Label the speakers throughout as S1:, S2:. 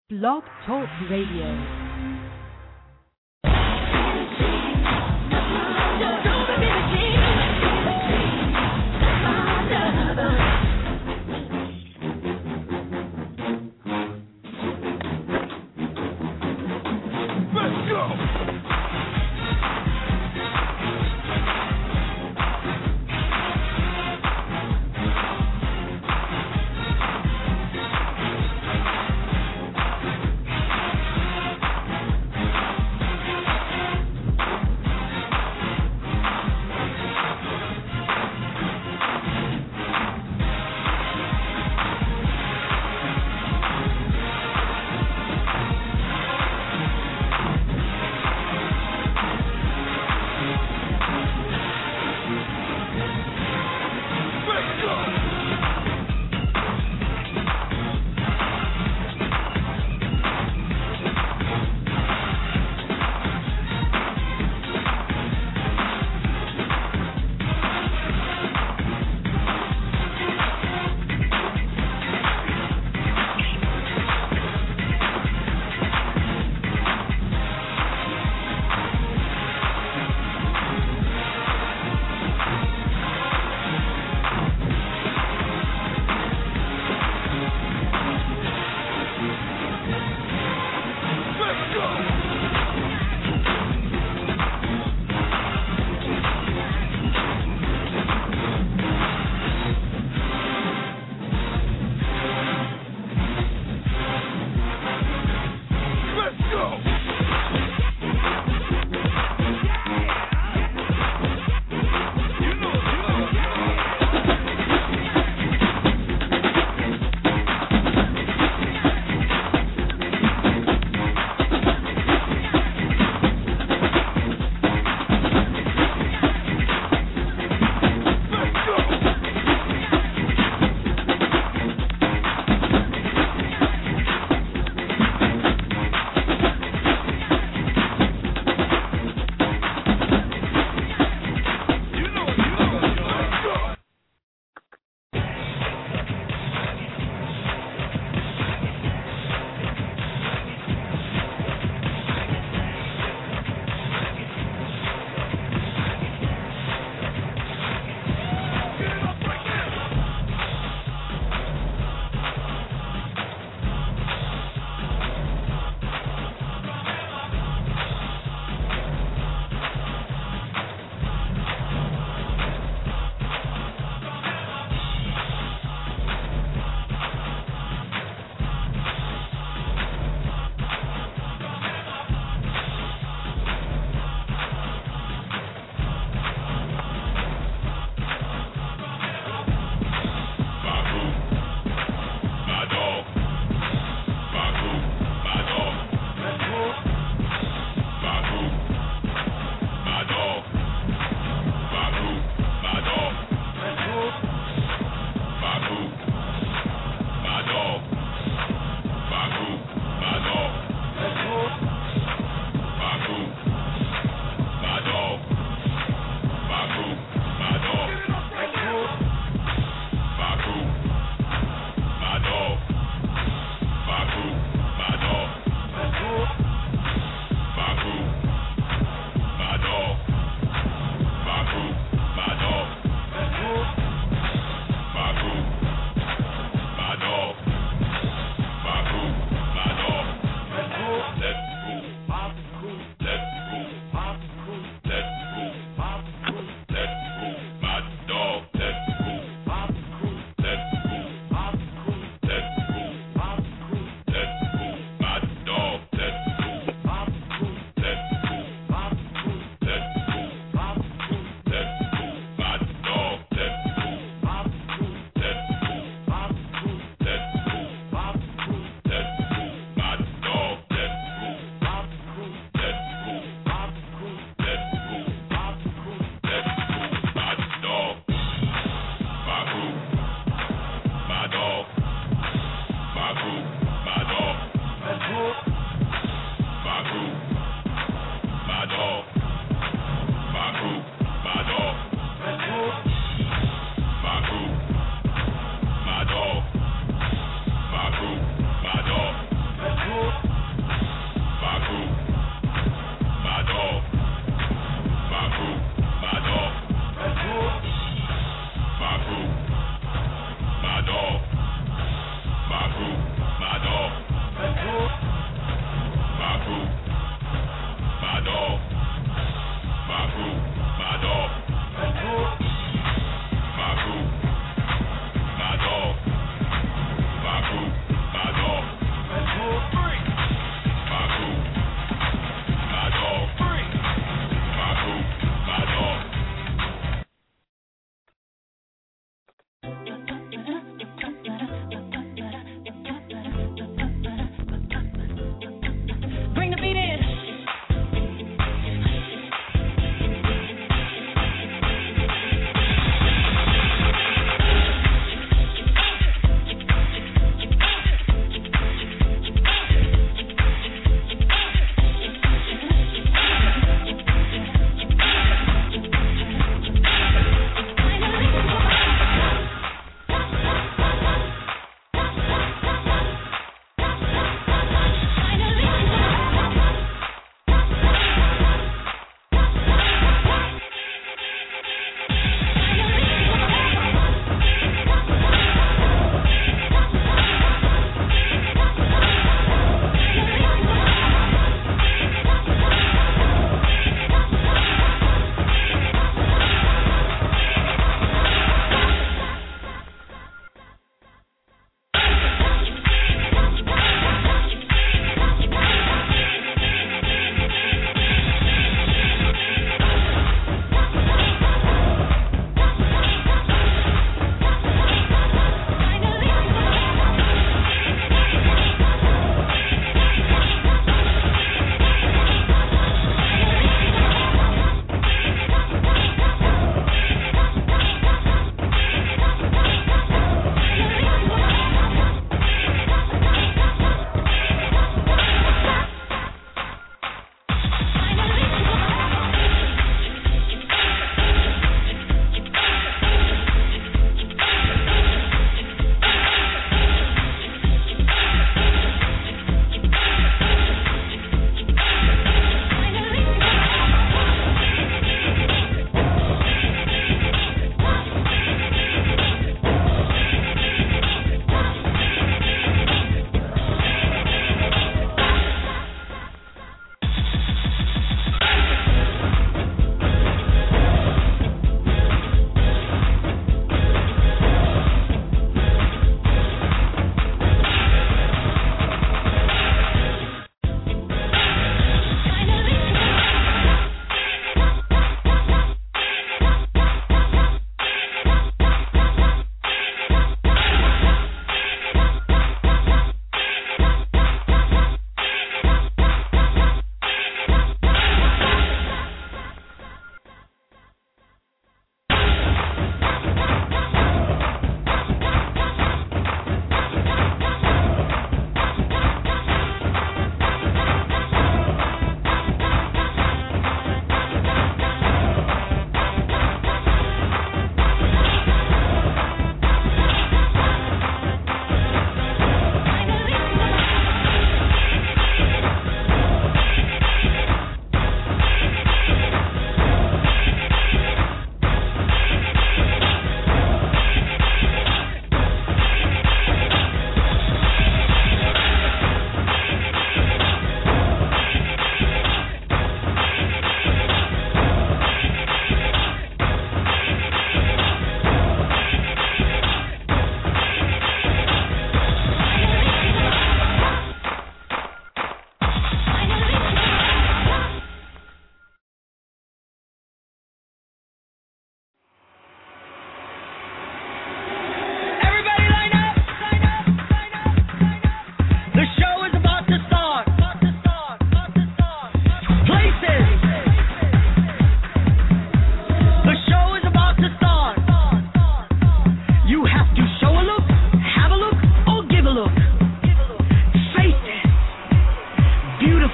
S1: Blog Talk Radio.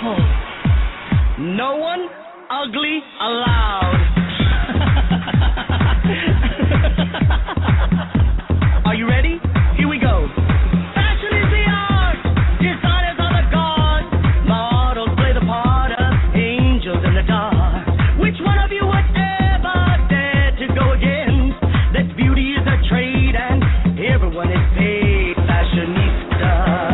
S2: No one ugly allowed. Are you ready? Here we go. Fashion is the art. Designers are the gods. Models play the part of angels in the dark. Which one of you would ever dare to go against? That beauty is a trade and everyone is paid. Fashionista.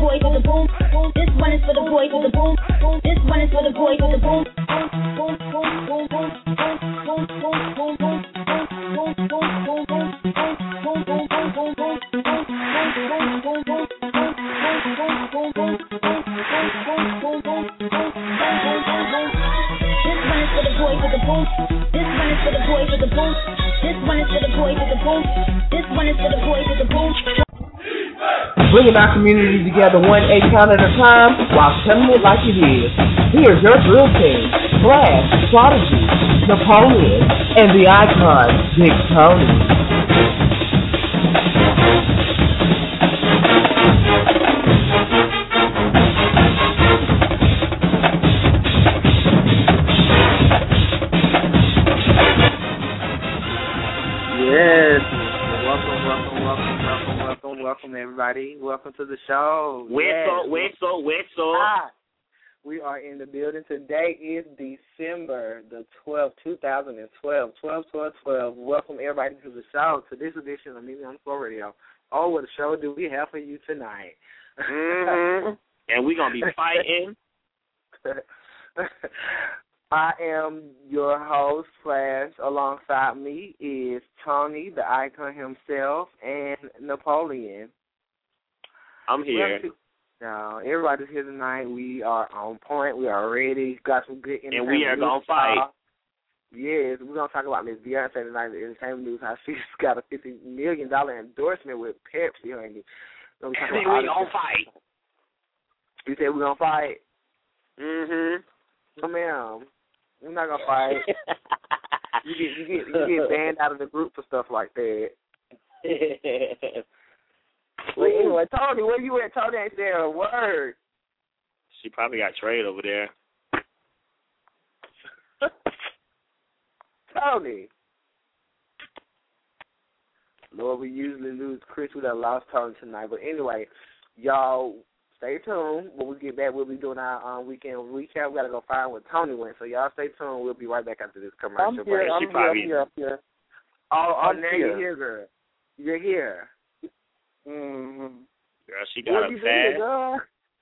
S3: boys with the boom, boom. This one is for the boys with the boom, boom. This one is for the boys with the boom, boom, boom, boom, boom, boom, boom, boom, boom, boom, boom, boom, boom, boom,
S4: Bringing our community together 1 8 at a time while telling it like it is. Here's your drill team, Flash, Prodigy, Napoleon, and the icon, Big Tony.
S5: Welcome, everybody. Welcome to the show.
S6: Whistle.
S5: We are in the building. Today is December the 12th, 2012. 12. Welcome, everybody, to the show, to this edition of Music on the Floor Radio. Oh, what a show do we have for you tonight.
S6: Mm-hmm. And we're going to be fighting.
S5: I am your host, Flash. Alongside me is Tony, the icon himself, and Napoleon.
S6: I'm here.
S5: Now, everybody's here tonight. We are on point. We are ready. Got some good entertainment.
S6: And we are going to fight.
S5: Yes, we're going to talk about Miss Beyonce tonight in the entertainment news, how she's got a $50 million endorsement with Pepsi. Honey.
S6: We're going to fight.
S5: You said we're going to fight?
S6: Mm-hmm.
S5: Oh, ma'am. We're not gonna fight. you get banned out of the group for stuff like that. Well, anyway, Tony, where you at? Tony ain't saying a word.
S6: She probably got trade over there.
S5: Tony. Lord, we usually lose Chris. We done lost Tony tonight. But anyway, y'all, stay tuned. When we get back, we'll be doing our weekend recap. We got to go find what Tony went. So y'all stay tuned. We'll be right back after this commercial break.
S4: I'm here.
S5: Oh, now you're here, girl. You're here.
S4: Mm-hmm.
S6: Girl, she got a fast.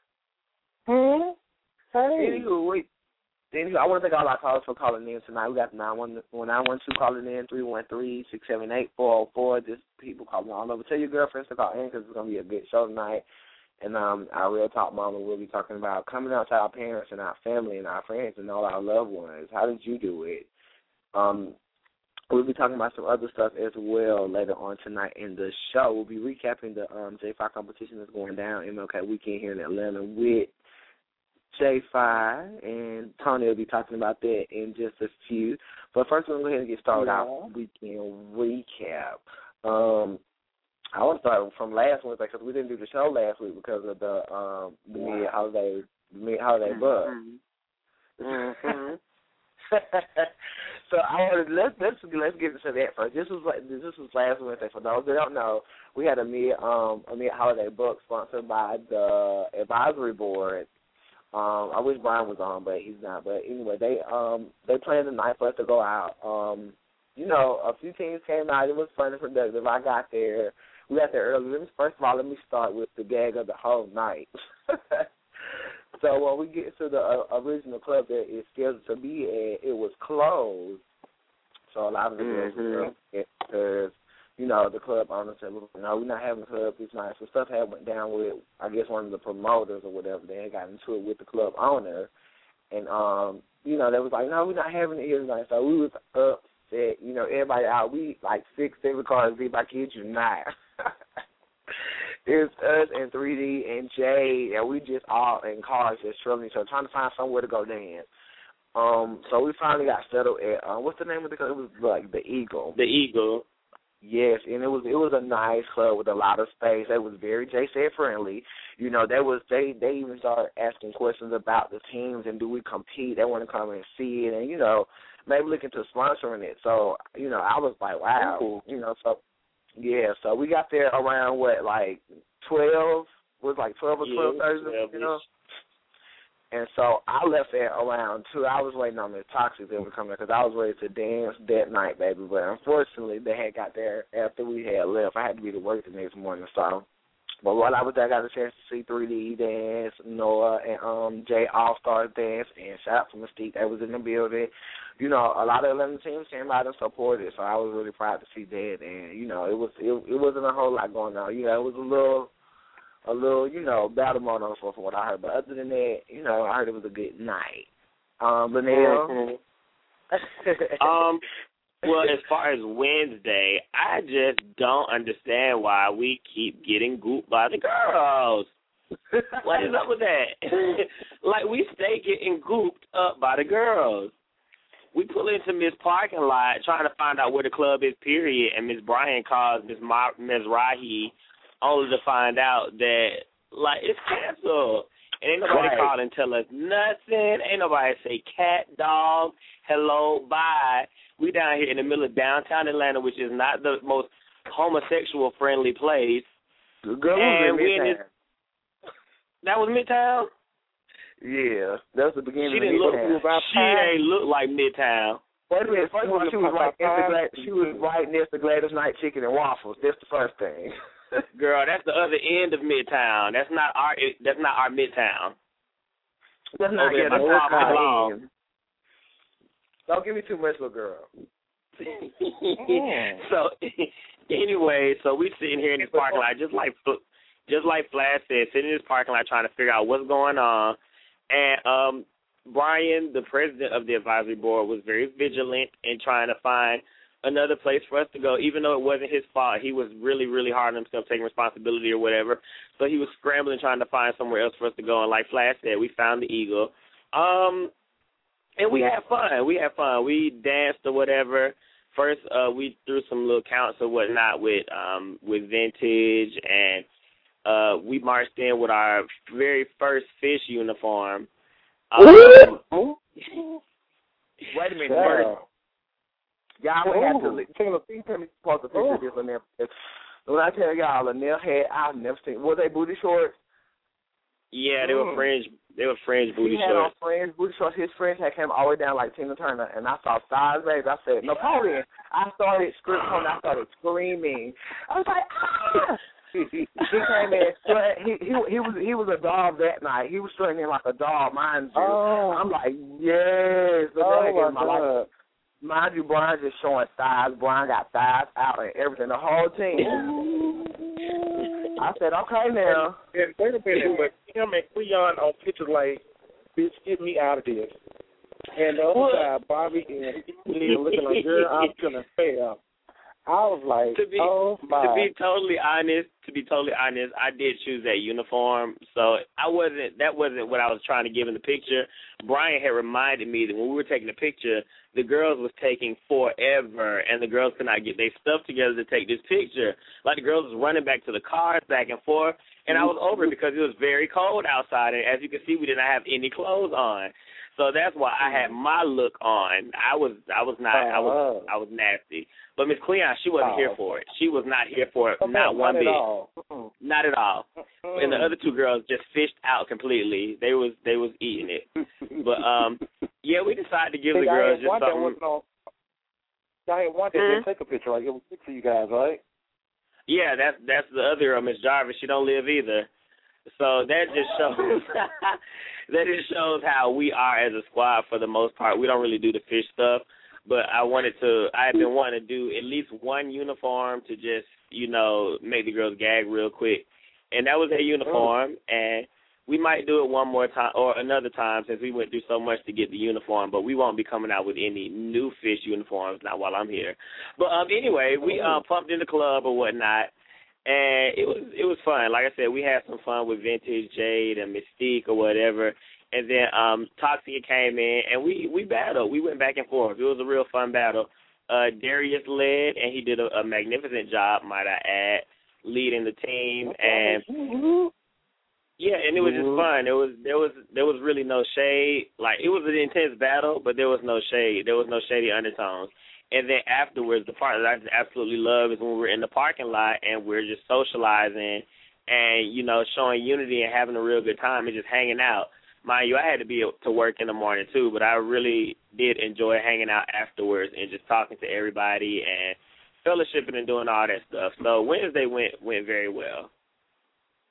S5: Hey. Anywho, I want to thank all our callers for calling in tonight. We got 912 calling in, 313-678-404. Just people calling all over. Tell your girlfriends to call in because it's going to be a good show tonight. And our Real Talk Mama will be talking about coming out to our parents and our family and our friends and all our loved ones. How did you do it? We'll be talking about some other stuff as well later on tonight in the show. We'll be recapping the J5 competition that's going down MLK weekend here in Atlanta with J5, and Tony will be talking about that in just a few. But first, we're going to go ahead and get started our weekend recap. I want to start from last Wednesday because we didn't do the show last week because of the mid-holiday bug.
S6: Mm-hmm.
S5: So let's get into that first. This was last Wednesday. For those that don't know, we had a mid-holiday book sponsored by the advisory board. I wish Brian was on, but he's not. But anyway, they planned the night for us to go out. A few teams came out. It was fun and productive. I got there. We got there early. First of all, let me start with the gag of the whole night. So when we get to the original club that it's scheduled to be at, it was closed. So a lot of the girls were because, the club owner said, no, we're not having a club this night. So stuff had went down with, I guess, one of the promoters or whatever. They had got into it with the club owner. And, they was like, no, we're not having it here tonight. So we was upset. Everybody out. We, 6, 7 cars deep. I kid you not. It's us and 3D and Jay, and we just all in cars just struggling, so trying to find somewhere to go dance. So we finally got settled at what's the name of the club? It was like the Eagle.
S6: The Eagle.
S5: Yes, and it was a nice club with a lot of space. It was very Jay-Z friendly. They even started asking questions about the teams and do we compete. They want to come and see it, and maybe look into sponsoring it. So I was like, wow, so we got there around 12? Was 12 or 12:30, And so I left there around 2. I was waiting on the Toxic that would come in because I was ready to dance that night, baby. But unfortunately, they had got there after we had left. I had to be to work the next morning, so But while I was there, I got a chance to see 3D dance, Noah and Jay All-Star dance, and shout out to Mystique that was in the building. You know, a lot of Atlanta teams came out and supported, so I was really proud to see that. And you know, it wasn't a whole lot going on. You know, it was a little, you know, battle mode on from what I heard. But other than that, you know, I heard it was a good night. Linnell?
S6: Well, as far as Wednesday, I just don't understand why we keep getting gooped by the girls. What is up with that? Like, we stay getting gooped up by the girls. We pull into Miss Parking Lot trying to find out where the club is, period, and Miss Bryan calls Miss Rahi only to find out that, like, it's canceled. And ain't nobody call and tell us nothing. Ain't nobody say cat, dog, hello, bye. We down here in the middle of downtown Atlanta, which is not the most homosexual-friendly place.
S5: The girl was in Midtown.
S6: That was Midtown?
S5: Yeah, that was the beginning
S6: she
S5: of Midtown.
S6: She ain't look like Midtown.
S5: Wait a minute. First of all, she was right next to Gladys Knight Chicken and Waffles. That's the first thing.
S6: Girl, that's the other end of Midtown. That's not our Midtown.
S5: That's not
S6: that's
S5: my end. Don't give me too much, little girl.
S6: So anyway, so we sitting here in this parking lot, just like Flash said, sitting in this parking lot trying to figure out what's going on. And Brian, the president of the advisory board, was very vigilant in trying to find another place for us to go, even though it wasn't his fault. He was really, really hard on himself, taking responsibility or whatever. So he was scrambling, trying to find somewhere else for us to go. And like Flash said, we found the Eagle. And we had fun. We danced or whatever. First, we threw some little counts or whatnot with Vintage, and we marched in with our very first fish uniform.
S5: Wait a minute. Y'all would have to post a picture of this on there. When I tell y'all, Linnell had, I've never seen, were they booty shorts?
S6: Yeah, they were fringe. They were fringe booty shorts.
S5: He had on fringe booty shorts. His fringe had came all the way down like Tina Turner, and I saw size baby. I said, Napoleon. I started screaming. I was like, ah! He came in. He was a dog that night. He was strutting in like a dog, mind you.
S7: Oh.
S5: I'm like, yes.
S7: Oh my God.
S5: Mind you, Brian just showing thighs. Brian got thighs out and everything. The whole team. I said, okay now.
S7: And wait a minute, but him and Cleon on pictures like, bitch, get me out of this. And the other side, Bobby and he looking like, girl, I'm gonna fail. I was like,
S6: to be totally honest, I did choose that uniform. So that wasn't what I was trying to give in the picture. Brian had reminded me that when we were taking the picture, the girls was taking forever, and the girls could not get their stuff together to take this picture. Like, the girls was running back to the cars, back and forth, and I was over it because it was very cold outside, and as you can see, we did not have any clothes on. So that's why I had my look on. I was nasty. But Miss Cleon, she wasn't here for it. She was not here for it, not one bit. Not at all. And the other two girls just fished out completely. They was eating it. But yeah, we decided to give the girls just something.
S7: I ain't want to take a picture. Like, it was good for you guys, right?
S6: Yeah, that's the other girl, Miss Jarvis. She don't live either. So that just shows how we are as a squad for the most part. We don't really do the fish stuff, but I had been wanting to do at least one uniform to just, make the girls gag real quick. And that was a uniform, and we might do it one more time or another time since we went through so much to get the uniform, but we won't be coming out with any new fish uniforms not while I'm here. But anyway, we pumped in the club or whatnot. And it was fun. Like I said, we had some fun with Vintage, Jade, and Mystique or whatever. And then Toxia came in, and we battled. We went back and forth. It was a real fun battle. Darius led, and he did a magnificent job, might I add, leading the team. And yeah, and it was just fun. There was really no shade. Like, it was an intense battle, but there was no shade. There was no shady undertones. And then afterwards, the part that I just absolutely love is when we're in the parking lot and we're just socializing and, showing unity and having a real good time and just hanging out. Mind you, I had to be to work in the morning too, but I really did enjoy hanging out afterwards and just talking to everybody and fellowshipping and doing all that stuff. So Wednesday went very well.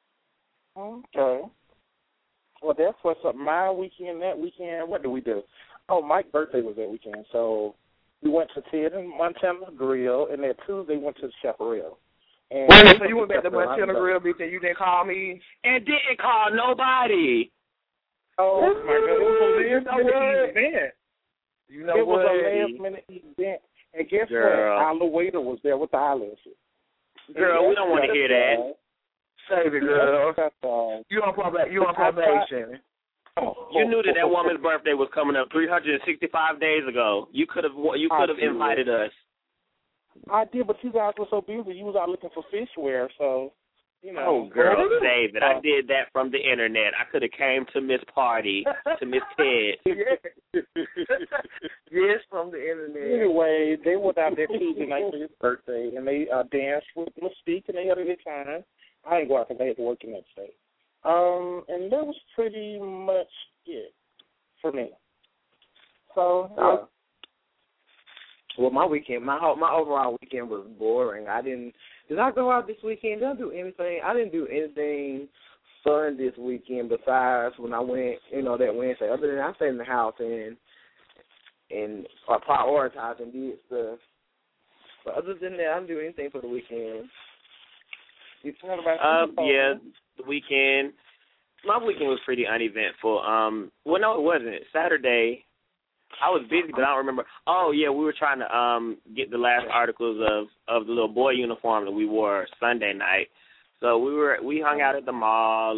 S7: Okay. Well, that's what's up. My weekend, that weekend, what did we do? Oh, Mike's birthday was that weekend, so we went to Ted and Montana Grill, and that Tuesday went to the Chaparral.
S5: Wait, so you went back to Montana Grill, bitch, and you didn't call me?
S6: And didn't call nobody.
S7: Oh, my God. It was a last-minute event.
S5: You know
S7: it
S5: what?
S7: was a last-minute event. And guess
S6: Girl.
S7: what? Our waiter was there with the eyelashes.
S6: Girl, we don't want to hear that.
S5: Save it, girl.
S7: That's
S5: You on probation.
S6: You knew that woman's birthday was coming up 365 days ago. You could have invited us.
S7: I did, but you guys were so busy. You was out looking for fishware, so, you know.
S6: Oh, girl, save it. I did that from the internet. I could have came to Miss Party, to Miss Ted.
S5: Yes, from the internet.
S7: Anyway, they went out there Tuesday night for his birthday, and they danced with Mystique, and they had a good time. I didn't go out because they had to work the next day. And that was pretty much it for me. So, yeah.
S5: Well, my overall weekend was boring. Did I go out this weekend? Did I do anything? I didn't do anything fun this weekend besides when I went, that Wednesday. Other than I stayed in the house and prioritized and did stuff. But other than that, I didn't do anything for the weekend. You talking about
S6: the weekend. My weekend was pretty uneventful. Well, no, it wasn't. Saturday, I was busy, but I don't remember. Oh, yeah, we were trying to get the last articles of the little boy uniform that we wore Sunday night. So we hung out at the mall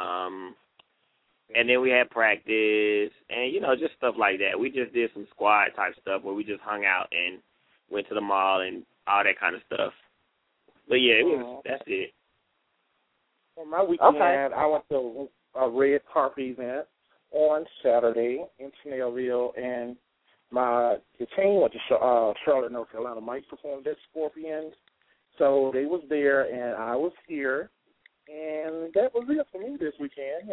S6: and then we had practice and, just stuff like that. We just did some squad type stuff where we just hung out and went to the mall and all that kind of stuff. But, yeah, that's it.
S7: Well, my weekend, I went to a red carpet event on Saturday in Snellville, and the team went to Charlotte, North Carolina. Mike performed at Scorpions, so they was there, and I was here, and that was it for me this weekend.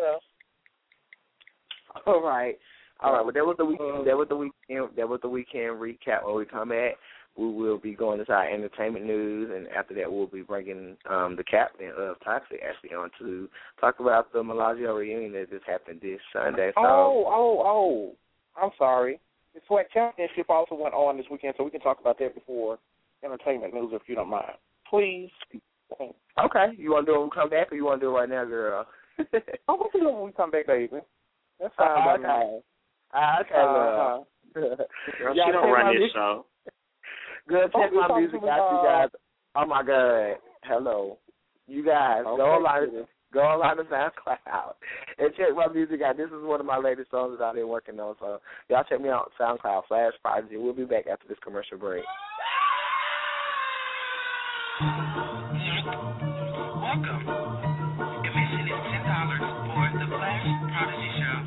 S5: All right. Well, that was the weekend. That was the weekend recap. When we come back, we will be going into our entertainment news, and after that, we'll be bringing the captain of Toxic actually on to talk about the Melagio reunion that just happened this Sunday. So,
S7: I'm sorry. The Sweat Championship also went on this weekend, so we can talk about that before entertainment news if you don't mind. Please.
S5: Okay. You want to do it when we come back, or you want to do it right now, girl?
S7: We can do it when we come back, baby. That's fine.
S5: Okay.
S6: Girl, she don't run this show.
S5: Good, check my music out, you guys. Oh, my God. Hello. You guys, go online to SoundCloud and check my music out. This is one of my latest songs that I've been working on. So, y'all check me out on SoundCloud, Flash Prodigy. We'll be back after this commercial break.
S8: Welcome. Admission is $10 for the Flash Prodigy Show.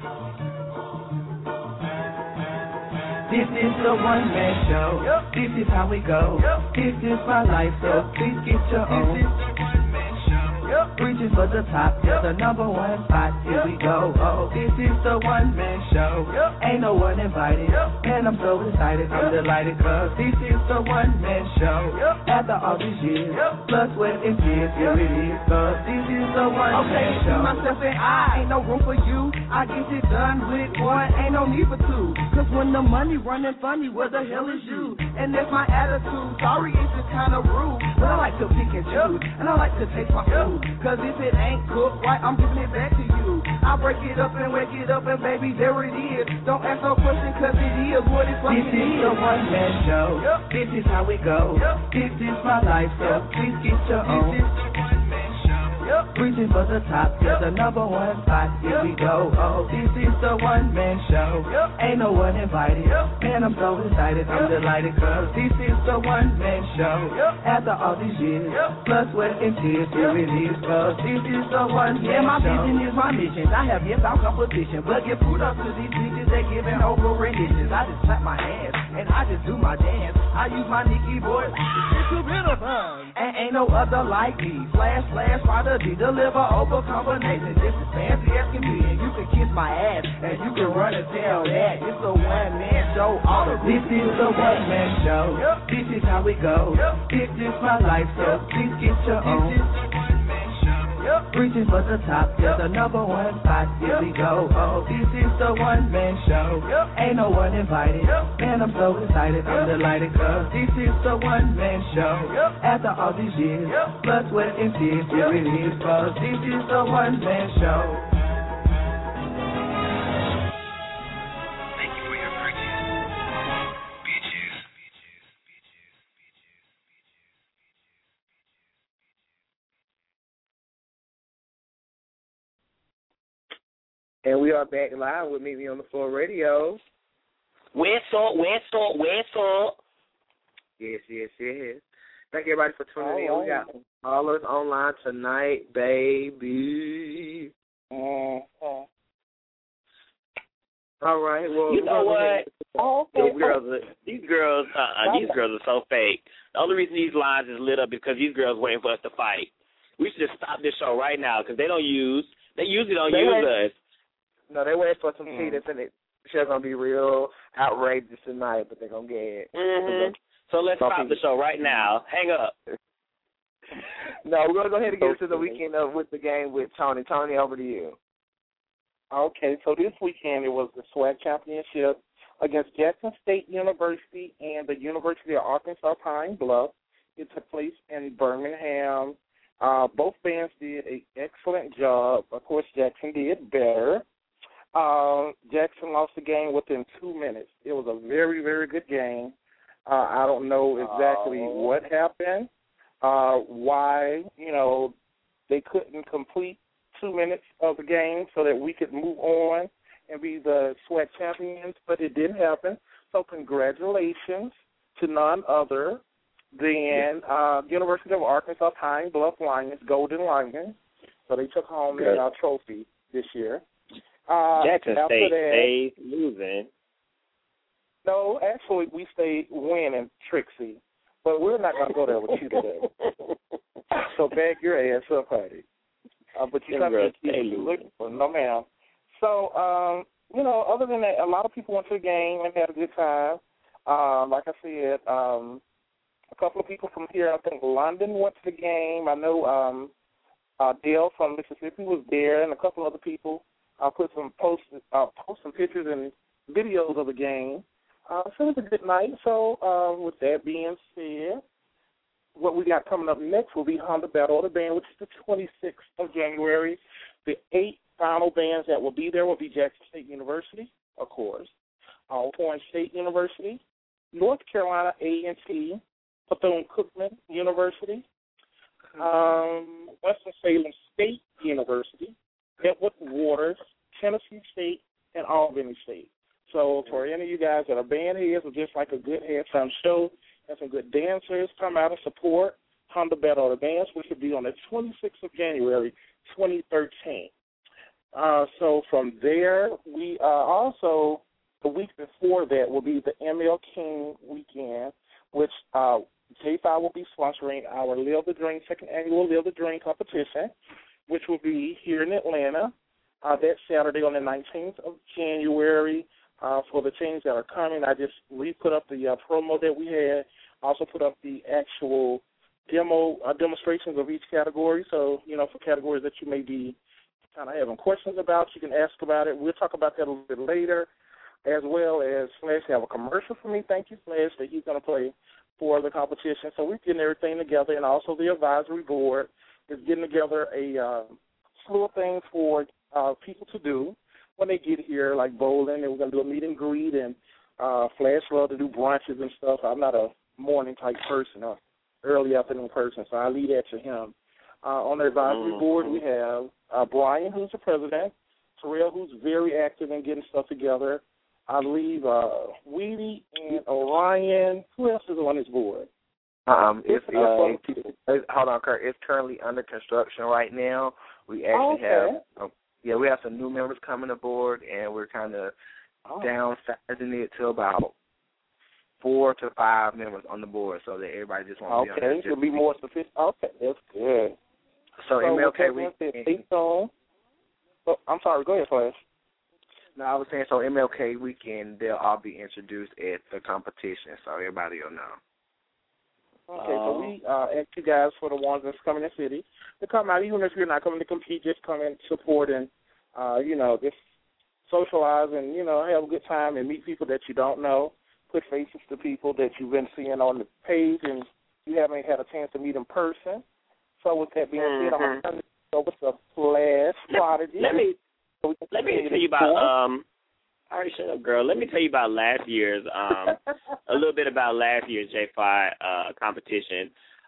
S9: This is the one-man show. Yep. This is how we go. Yep. This is my life, so please get your own. This is the one-man show. Yep. Reaching for the top, yep. The number one spot. Here we go. Oh, this is the one-man show. Yep. Ain't no one invited. Yep. And I'm so excited, I'm delighted, cause this is the one-man show. Yep. After all these years, blood, sweat, and tears, here it is, cause this is the one-man show. Myself and I, ain't no room for you. I get it done with one, ain't no need for two. Cause when the money running funny, where the hell is you? And that's my attitude. Sorry, it's just kind of rude, but I like to pick and choose, and I like to taste my food. Cause if it ain't cooked right, I'm giving it back to you. I break it up and wake it up, and baby, there it is. Don't ask no question, cause it is what it's like. This is the one-man show. This is how we go. This is my life, so please get your own. This is the one-man show. Reaching for the top, the number one spot. Here we go. Oh, this is the one-man show. Ain't no one invited. Man, I'm so excited, I'm delighted, cause this is the one-man show. After all these years, blood, sweat, and tears, here it is, cause this is the one-man show. Yeah, my vision is my mission. I have yes, our competition, but get put up to these bitches, they giving over renditions. I just clap my hands, and I just do my dance. I use my Nikki voice, it's a bit of fun. And ain't no other like me. Flash, Prodigy, deliver over combination. This is fancy as can be, and you can kiss my ass, and you can run and tell that it's a one-man show. This is the one-man show. This is how we go. This is my life, so please get your own. This is the one-man show. reaching for the top, yeah, the number one spot. Here we go. Oh, this is the one-man show. Ain't no one invited. Man, I'm so excited, I'm delighted, cause this is the one-man show. After all these years, blood, sweat, and tears, here it is, cause this is the one-man show.
S8: Thank you for your purchase. Bitches.
S5: And we are back live with Meet Me on the Floor Radio.
S6: Whistle.
S5: Yes. Thank you, everybody, for tuning in. We got callers online tonight, baby. All right. Well,
S6: you know what? These girls are so fake. The only reason these lines is lit up is because these girls waiting for us to fight. We should just stop this show right now because they usually don't use us.
S5: No, they waiting for some tea that's in it. Show's gonna be real outrageous tonight, but they're gonna get it.
S6: Mm-hmm. So let's stop the show right now. Hang up.
S5: No, we're gonna go ahead and get into the weekend with the game with Tony. Tony, over to you.
S7: Okay, so this weekend it was the SWAC championship against Jackson State University and the University of Arkansas Pine Bluff. It took place in Birmingham. Both bands did an excellent job. Of course, Jackson did better. Jackson lost the game within 2 minutes. It was a very, very good game. I don't know exactly what happened, why, they couldn't complete 2 minutes of the game so that we could move on and be the SWAC champions, but it did happen. So congratulations to none other than University of Arkansas Pine Bluff Lions, Golden Lions. So they took home their trophy this year.
S6: Jackson State stays losing.
S7: No, actually, we stayed winning, Trixie. But we're not going to go there with you today. So bag your ass up, honey. But you come to looking for no, ma'am. So, other than that, a lot of people went to the game and had a good time. Like I said, a couple of people from here, I think London went to the game. I know Dale from Mississippi was there, and a couple other people post some pictures and videos of the game. So it was a good night. So with that being said, what we got coming up next will be Honda Battle of the Band, which is the 26th of January. The 8 final bands that will be there will be Jackson State University, of course, Alcorn State University, North Carolina A&T, Bethune-Cookman University, Winston-Salem State University, Edward Waters, Tennessee State, and Albany State. So for any of you guys that are band heads or just like a good halftime show and some good dancers, come out and support Honda Battle of the Bands, which will be on the 26th of January, 2013. So from there, we also, the week before that will be the ML King weekend, which J5 will be sponsoring our Live the Dream, second annual Live the Dream competition, which will be here in Atlanta that Saturday on the 19th of January. For the teams that are coming, I just re-put up the promo that we had. I also put up the actual demonstrations of each category. So, for categories that you may be kind of having questions about, you can ask about it. We'll talk about that a little bit later, as well as Flash have a commercial for me. Thank you, Flash, that he's going to play for the competition. So we're getting everything together, and also the advisory board is getting together a slew of things for people to do when they get here, like bowling, and we're going to do a meet and greet, and Flash love to do brunches and stuff. I'm not a morning-type person or early afternoon person, so I leave that to him. On the advisory board, we have Brian, who's the president, Terrell, who's very active in getting stuff together. I believe Weedy and Orion. Who else is on this board?
S5: Hold on, Kurt. It's currently under construction right now. We actually have we have some new members coming aboard, and we're kind of downsizing it to about 4 to 5 members on the board, so that everybody just won't be on there.
S7: Okay, it'll be more sufficient. Okay, that's good.
S5: So MLK weekend.
S7: I'm sorry. Go ahead, Flash.
S5: No, I was saying, so MLK weekend, they'll all be introduced at the competition, so everybody will know.
S7: Okay, so we ask you guys, for the ones that's coming in the city, to come out. Even if you're not coming to compete, just come and support and, just socialize and, have a good time and meet people that you don't know, put faces to people that you've been seeing on the page and you haven't had a chance to meet in person. So with that being said, I'm going to turn it over to Flash Prodigy.
S6: Let me tell you about I already shut up, girl. Let me tell you about last year's a little bit about last year's J5 competition.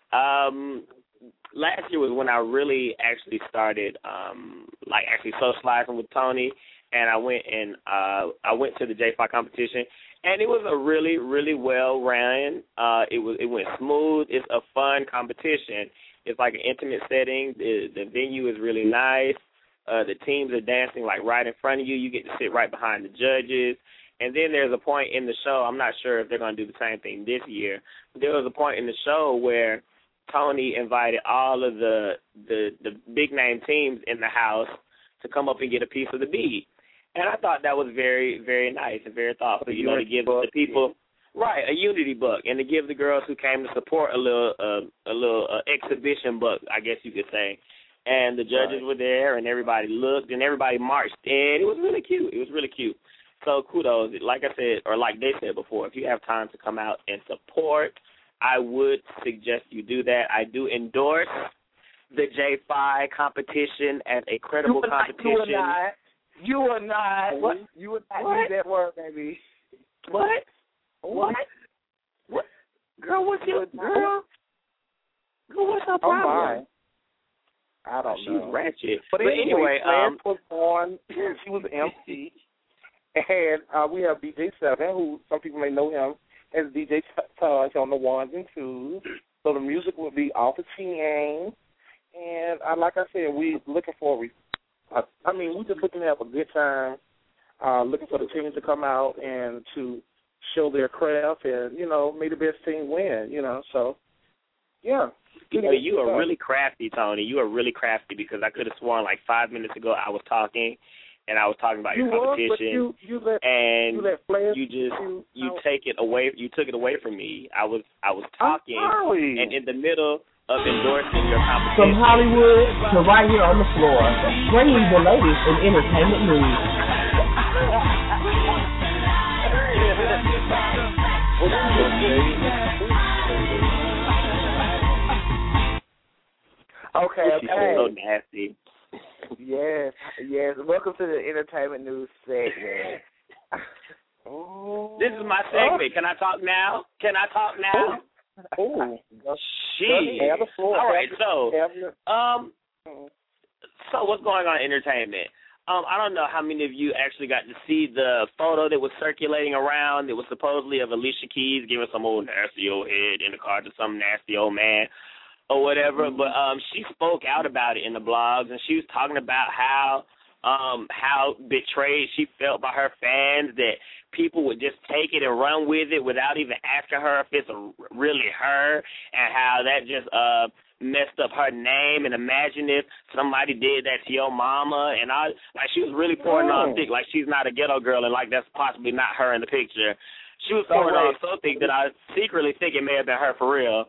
S6: Last year was when I really actually started actually socializing with Tony, and I went to the J5 competition, and it was a really, really well ran. It went smooth. It's a fun competition. It's like an intimate setting. The venue is really nice. The teams are dancing like right in front of you. You get to sit right behind the judges. And then there's a point in the show, I'm not sure if they're going to do the same thing this year, but there was a point in the show where Tony invited all of the big-name teams in the house to come up and get a piece of the beat. And I thought that was very, very nice and very thoughtful, to give the people, right, a unity book, and to give the girls who came to support a little exhibition book, I guess you could say. And the judges were there, and everybody looked, and everybody marched in. It was really cute. It was really cute. So kudos. Like I said, or like they said before, if you have time to come out and support, I would suggest you do that. I do endorse the J5 competition as a credible competition.
S5: You are not.
S6: What?
S5: You would not use that word, baby.
S6: What? Girl, what's your girl? Girl, what's her problem?
S7: Oh, my. I don't know.
S6: She's ratchet.
S7: But anyway, was born. She was MC. And we have DJ Seven, who some people may know him as DJ Touch on the ones and twos. So the music will be off the chain. And like I said, we're looking for we're just looking to have a good time, looking for the teams to come out and to show their craft and, may the best team win, So, yeah.
S6: You are really crafty, Tony. You are really crafty because I could have sworn like 5 minutes ago I was talking, and I was talking about your competition, you take it away. You took it away from me. I was talking, and in the middle of endorsing your competition.
S4: From Hollywood to right here on the floor, bringing the latest in entertainment news.
S5: Okay.
S6: So nasty.
S5: Yes. Welcome to the entertainment news segment.
S6: This is my segment. Can I talk now?
S7: Oh,
S6: she. All right. So what's going on in entertainment? I don't know how many of you actually got to see the photo that was circulating around. It was supposedly of Alicia Keys giving some old nasty old head in the car to some nasty old man or whatever. But she spoke out about it in the blogs, and she was talking about how betrayed she felt by her fans, that people would just take it and run with it without even asking her if it's really her, and how that just messed up her name. And imagine if somebody did that to your mama, and she was really pouring on thick, like she's not a ghetto girl, and like that's possibly not her in the picture. She was pouring on so thick that I secretly think it may have been her for real.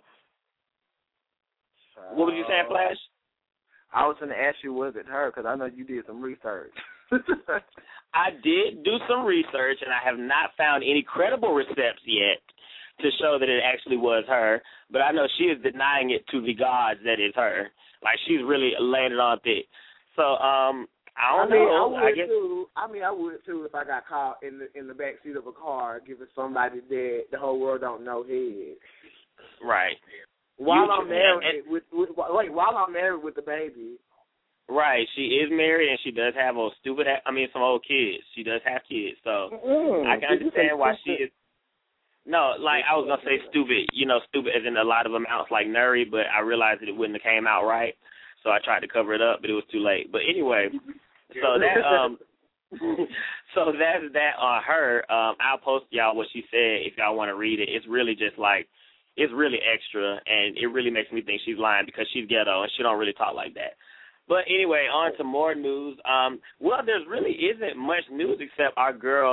S6: What was you saying, Flash?
S5: I was going to ask you, was it her? Because I know you did some research.
S6: I did do some research, and I have not found any credible receipts yet to show that it actually was her. But I know she is denying it to the gods that it's her. Like, she's really laying it on thick. So, I don't know.
S5: I would too if I got caught in the back seat of a car giving somebody that the whole world don't know head.
S6: Right.
S5: While I'm married with the baby.
S6: Right, she is married and she does have some old kids. She does have kids, so I can understand why she is. No, like I was gonna say stupid, stupid as in a lot of amounts like Nuri, but I realized that it wouldn't have came out right, so I tried to cover it up, but it was too late. But anyway, so that so that's that on her. I'll post y'all what she said if y'all want to read it. It's really just like. It's really extra, and it really makes me think she's lying because she's ghetto, and she don't really talk like that. But anyway, on to more news. There really isn't much news except our girl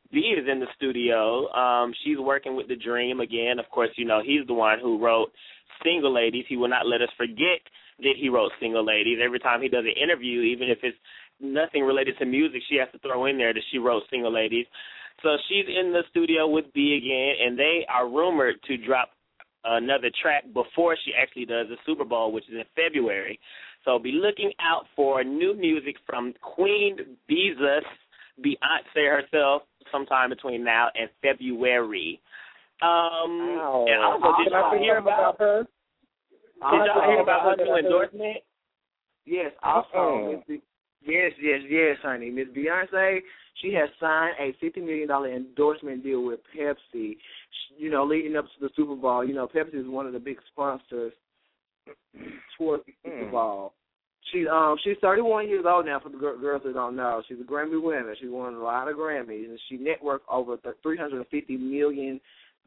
S6: B is in the studio. She's working with The Dream again. Of course, you know, he's the one who wrote Single Ladies. He will not let us forget that he wrote Single Ladies. Every time he does an interview, even if it's nothing related to music, she has to throw in there that she wrote Single Ladies. So she's in the studio with B again, and they are rumored to drop another track before she actually does the Super Bowl, which is in February. So be looking out for new music from Queen Beezus, Beyonce herself, sometime between now and February.
S7: Wow.
S6: And also, did y'all hear about her? Did y'all hear about her new endorsement?
S5: Yes, also, yes, honey. Miss Beyonce, she has signed a $50 million endorsement deal with Pepsi, you know, leading up to the Super Bowl. You know, Pepsi is one of the big sponsors towards the Super Bowl. She's 31 years old now, for the girls that don't know. She's a Grammy winner. She won a lot of Grammys, and she networked over $350 million.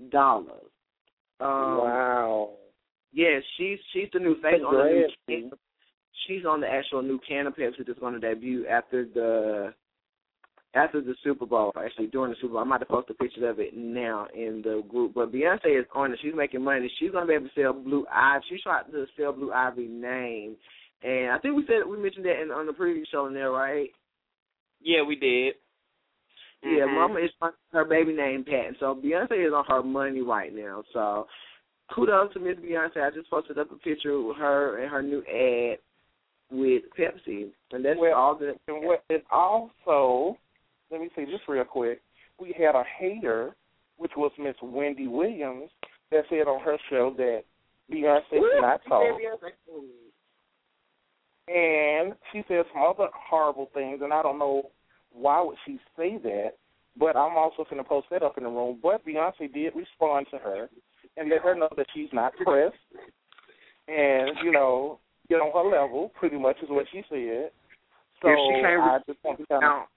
S7: Wow.
S5: Yes, she's the new face on the new can. She's on the actual new can of Pepsi that's going to debut after the Super Bowl. Actually, during the Super Bowl, I'm about to post a picture of it now in the group. But Beyonce is on it. She's making money. She's going to be able to sell Blue Ivy. She's trying to sell Blue Ivy name, and I think we mentioned that on the previous show in there, right?
S6: Yeah, we did.
S5: Yeah, Mama is her baby name patent. So Beyonce is on her money right now. So kudos to Miss Beyonce. I just posted up a picture with her and her new ad with Pepsi, and that's all that.
S7: And also, let me say this real quick. We had a hater, which was Miss Wendy Williams, that said on her show that Beyonce is not talk. And she said some other horrible things, and I don't know why would she say that, but I'm also going to post that up in the room. But Beyonce did respond to her and let her know that she's not pressed and, you know, get on her level, pretty much is what she said. So I just want to kind of...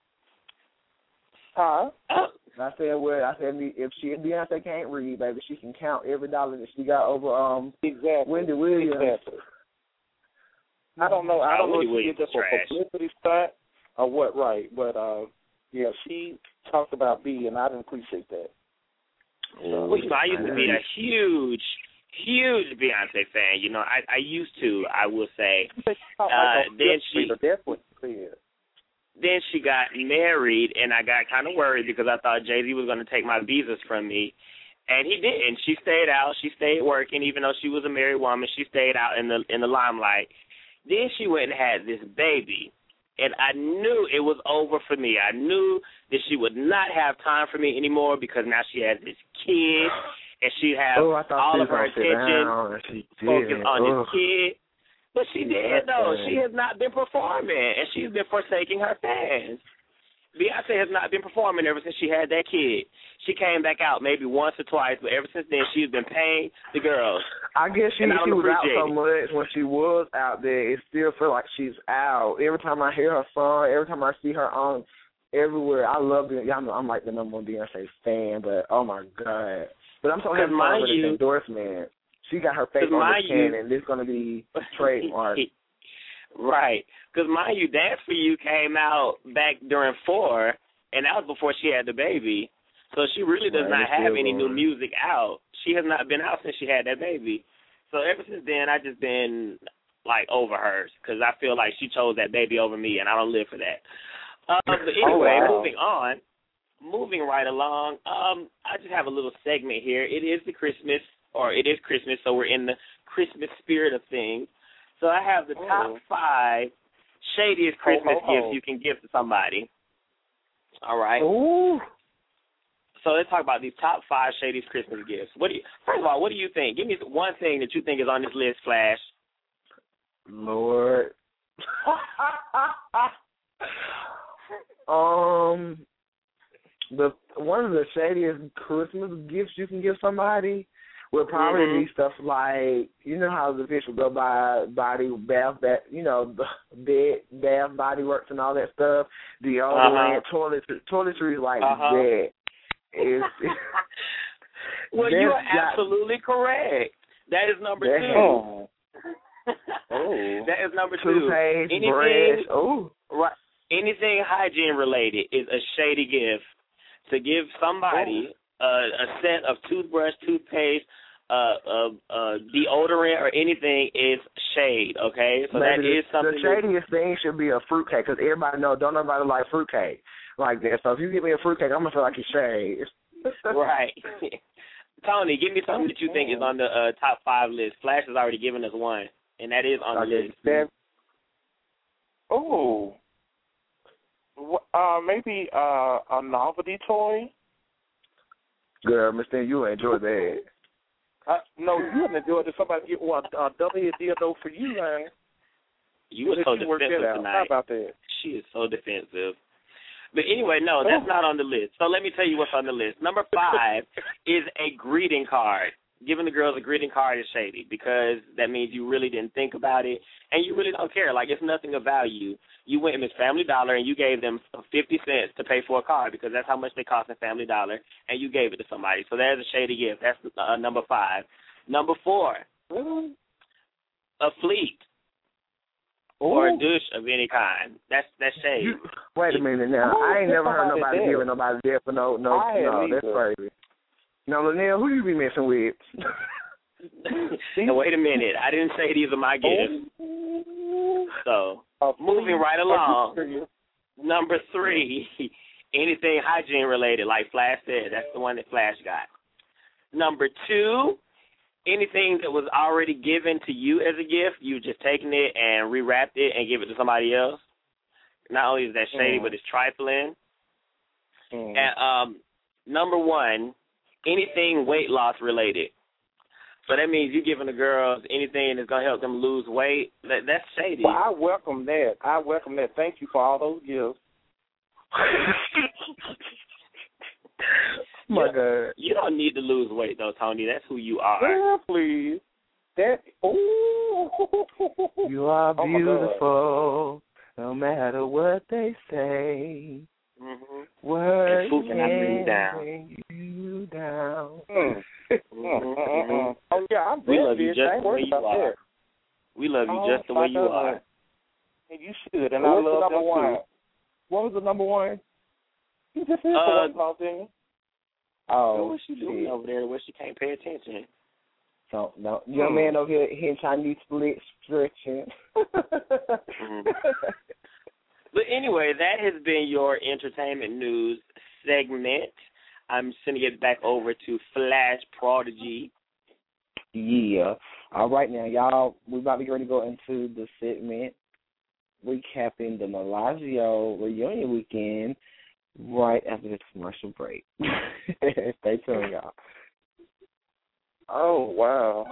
S7: Huh?
S5: I said if Beyonce can't read, baby, she can count every dollar that she got over Wendy Williams.
S7: Exactly. I don't know if she did this for publicity stunt or what, right? But yeah, she talked about B, and I didn't appreciate that.
S6: So I used to be a huge Beyonce fan. You know, I used to, I will say. Then she got married, and I got kind of worried because I thought Jay-Z was going to take my visas from me. And he didn't. She stayed out. She stayed working, even though she was a married woman. She stayed out in the limelight. Then she went and had this baby, and I knew it was over for me. I knew that she would not have time for me anymore because now she has this kid, and she has all of her attention focused on this kid. But she did, though. She has not been performing, and she's been forsaking her fans. Beyonce has not been performing ever since she had that kid. She came back out maybe once or twice, but ever since then she's been paying the girls.
S5: I guess she was out so much when she was out there. It still feels like she's out. Every time I hear her song, every time I see her on everywhere, I love it. I'm like the number one Beyonce fan, but oh my God. But I'm so happy for this endorsement. She got her face on the can, and it's going to be trademark.
S6: Right. Because, mind you, Dance For You came out back during 4, and that was before she had the baby. So she really does not have any new music out. She has not been out since she had that baby. So ever since then, I've just been, like, over her because I feel like she chose that baby over me, and I don't live for that. But anyway, moving right along, I just have a little segment here. It is Christmas, so we're in the Christmas spirit of things. So I have the top 5 shadiest Christmas gifts you can give to somebody. All right.
S5: Ooh.
S6: So let's talk about these top 5 shadiest Christmas gifts. First of all, what do you think? Give me one thing that you think is on this list, Flash.
S5: Lord. One of the shadiest Christmas gifts you can give somebody would probably be stuff like, you know how the fish would go by bath body works and all that stuff, deodorant, toiletries like that.
S6: Well, you are absolutely correct. That is number 2. That is number 2.
S5: Toothpaste, brush.
S6: Right. Anything hygiene related is a shady gift. To give somebody a set of toothbrush, toothpaste, deodorant, or anything is shade, okay? So
S5: Maybe
S6: that is something.
S5: The shadiest thing should be a fruitcake, because everybody knows, don't nobody like fruitcake like that. So if you give me a fruitcake, I'm going to feel like it's shade.
S6: Right. Tony, give me something that you think is on the top 5 list. Flash has already given us one, and that is on the list.
S7: Maybe a novelty toy.
S5: Girl, Miss Thing, you enjoy that.
S7: No, you wouldn't enjoy it if somebody get a double-head dildo for you, man.
S6: You were so defensive tonight.
S7: How about that?
S6: She is so defensive. But anyway, no, that's not on the list. So let me tell you what's on the list. Number 5 is a greeting card. Giving the girls a greeting card is shady, because that means you really didn't think about it and you really don't care. Like, it's nothing of value. You went in Miss Family Dollar and you gave them 50 cents to pay for a card, because that's how much they cost in Family Dollar, and you gave it to somebody. So there's a shady gift. That's number 5. Number 4, a fleet. Or a douche of any kind. That's shade.
S5: Wait a minute now. I ain't never heard nobody giving nobody that for no, that's crazy. Now, Linnell, who you be messing with?
S6: Now, wait a minute. I didn't say these are my gifts. So, moving right along. Number 3, anything hygiene related, like Flash said. That's the one that Flash got. Number 2, anything that was already given to you as a gift, you just taken it and rewrapped it and give it to somebody else. Not only is that shady, but it's trifling. And number 1, anything weight loss related. So that means you giving the girls anything that's going to help them lose weight. That's shady.
S7: Well, I welcome that. Thank you for all those gifts.
S5: My God.
S6: You don't need to lose weight, though, Tony. That's who you are.
S7: Yeah, please.
S5: You are beautiful, no matter what they say.
S6: Mm-hmm.
S5: Words
S6: can
S5: bring
S6: you
S5: down.
S7: Oh, yeah, I'm
S6: we love you just
S7: the
S6: the way you are. We love you just the way you are.
S7: And you should, and I love them too.
S5: What was the number 1?
S7: You just said for one thing.
S6: Oh, what's she doing over there where she can't pay attention?
S5: So, no, young man over here hitting Chinese split stretching.
S6: But anyway, that has been your entertainment news segment. I'm sending it back over to Flash Prodigy.
S5: Yeah. All right, now, y'all, we're about to get ready to go into the segment recapping the Milagio reunion weekend right after this commercial break. Stay tuned, y'all.
S7: Oh, wow.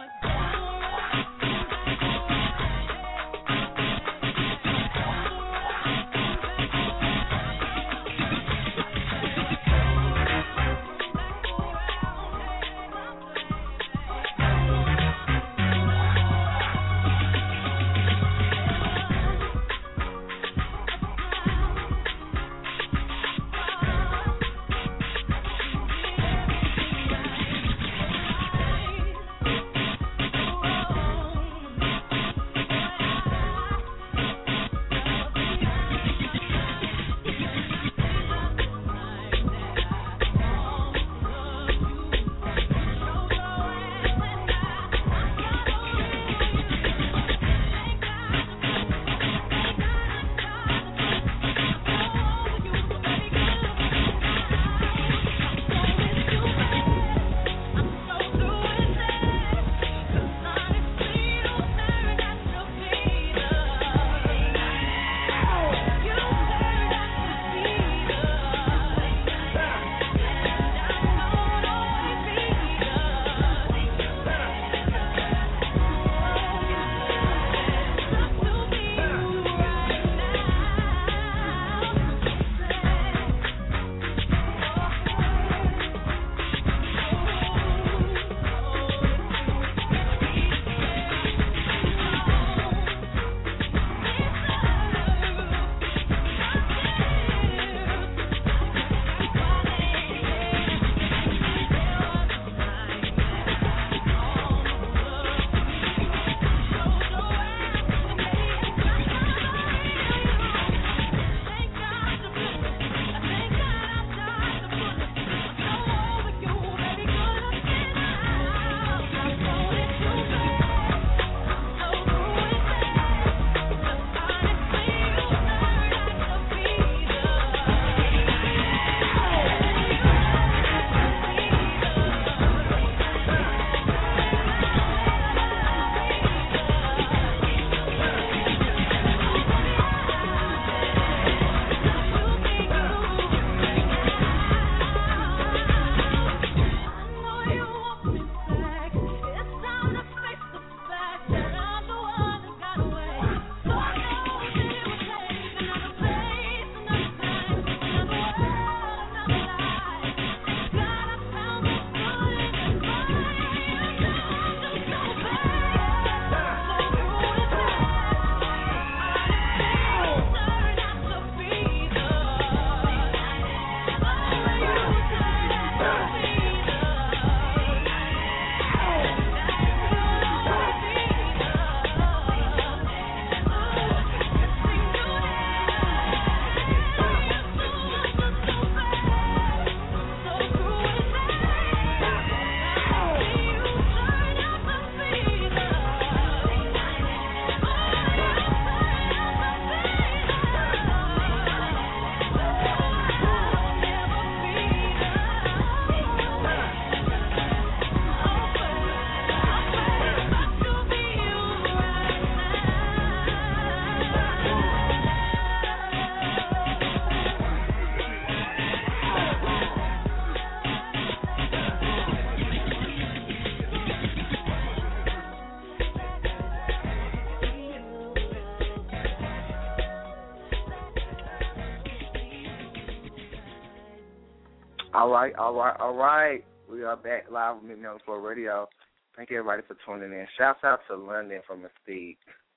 S5: All right. We are back live with Midnight on the Floor Radio. Thank you, everybody, for tuning in. Shouts out to London from Mystique.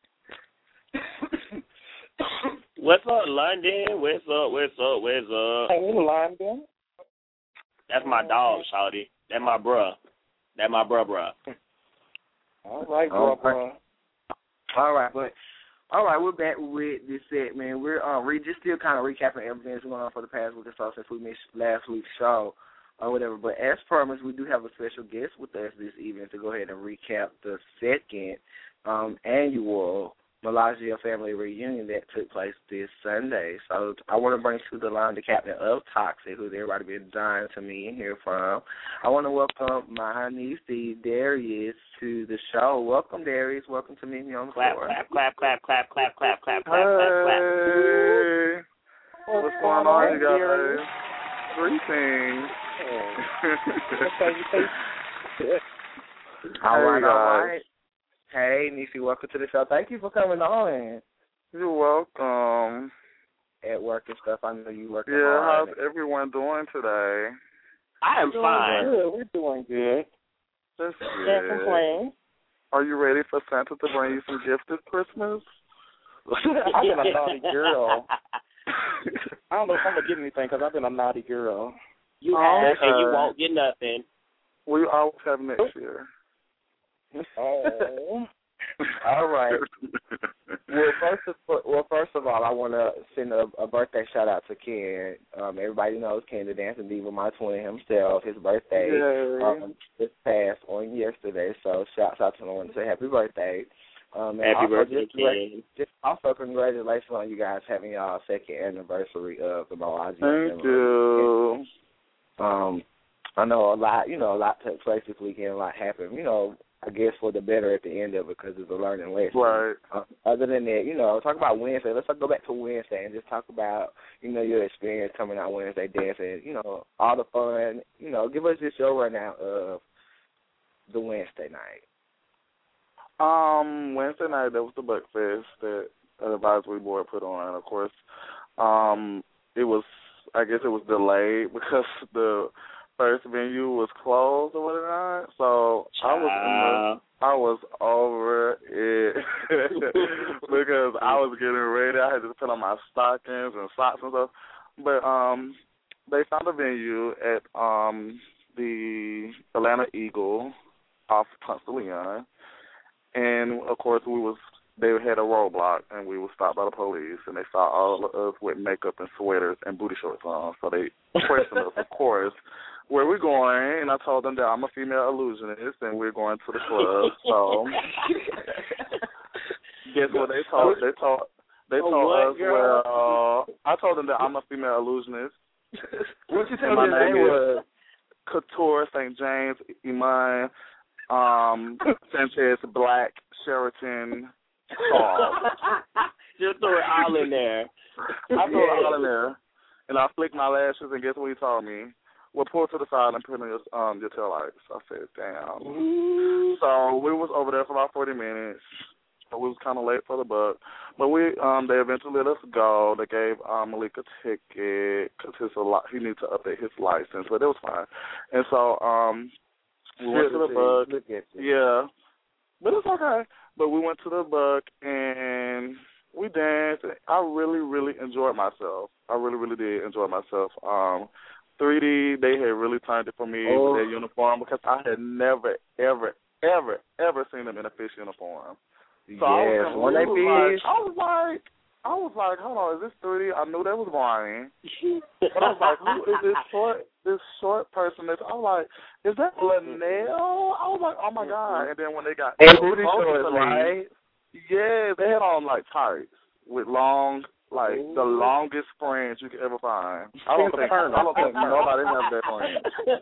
S6: What's up, London? What's up?
S7: Hey, London.
S6: That's my dog, shawty. That's my bruh.
S7: All right, bro.
S5: All right, we're back with this segment. We're just still kind of recapping everything that's going on for the past week or so since we missed last week's show or whatever. But as promised, we do have a special guest with us this evening to go ahead and recap the second annual Melagio family reunion that took place this Sunday. So I want to bring to the line the captain of Toxic, who's everybody been dying to meet and hear from. I want to welcome my niece, Darius, to the show. Welcome, Darius. Welcome to Meet Me on the Floor.
S6: Clap.
S10: Hey. What's going on, you guys? Greetings.
S5: All right. Hey, Niecy, welcome to the show. Thank you for coming on.
S10: You're welcome.
S5: At work and stuff, I know you working
S10: hard.
S5: Yeah,
S10: how's everyone doing today?
S6: I am fine.
S7: Good. We're doing good.
S10: That's good.
S7: Can't complain.
S10: Are you ready for Santa to bring you some gifts this Christmas?
S7: I've been a naughty girl. I don't know if I'm going to get anything because I've been a naughty girl.
S6: You have, and you won't get nothing.
S10: We always have next year.
S7: Oh.
S5: All right. Well, first of all, I want to send a birthday shout out to Ken. Everybody knows Ken, the dancing diva, my twin himself. His birthday just passed on yesterday, so shouts out to him. I want to say happy birthday.
S6: Happy birthday, Ken.
S5: Just also congratulations on you guys having y'all second anniversary of the Melagio.
S10: Thank you.
S5: I know a lot took place this weekend. A lot happened. I guess for the better at the end of it because it's a learning lesson.
S10: Right.
S5: Other than that, talk about Wednesday. Let's go back to Wednesday and just talk about, your experience coming out Wednesday dancing, all the fun. Give us just your rundown of the Wednesday night.
S10: Wednesday night, there was the Buck Fest that the advisory board put on. And, of course, it was delayed because the first venue was closed or whatnot, so I was over it because I was getting ready. I had to put on my stockings and socks and stuff. But they found a venue at the Atlanta Eagle off Ponce de Leon, and of course they had a roadblock, and we were stopped by the police, and they saw all of us with makeup and sweaters and booty shorts on, so they questioned us, of course. Where we going? And I told them that I'm a female illusionist and we're going to the club. So guess what they told? They told us.
S5: Girl?
S10: Well, I told them that I'm a female illusionist.
S5: What you tell me your name was?
S10: Couture, St. James, Iman, Sanchez, Black, Sheraton, Charles.
S6: Just throw it all in there.
S10: I threw it all in there, and I flicked my lashes, and guess what he told me? Well, pull to the side and put on your tail lights. I said, damn. So we was over there for about 40 minutes. So we was kind of late for the book. But they eventually let us go. They gave Malik a ticket because he needed to update his license, but it was fine. And so we went to the book. Yeah. But it's okay. But we went to the book, and we danced. I really, really enjoyed myself. I really, really did enjoy myself. 3D, they had really turned it for me with their uniform because I had never, ever, ever, ever seen them in a fish uniform. So I was like, hold on, is this 3D? I knew that was Brian. But I was like, who is this short person? I was like, is that Linnell? I was like, oh my God. And then when they got
S5: booty shorts, right?
S10: Yeah, they had on like tights with long, like the longest fringe you could ever find. I don't think nobody has that fringe.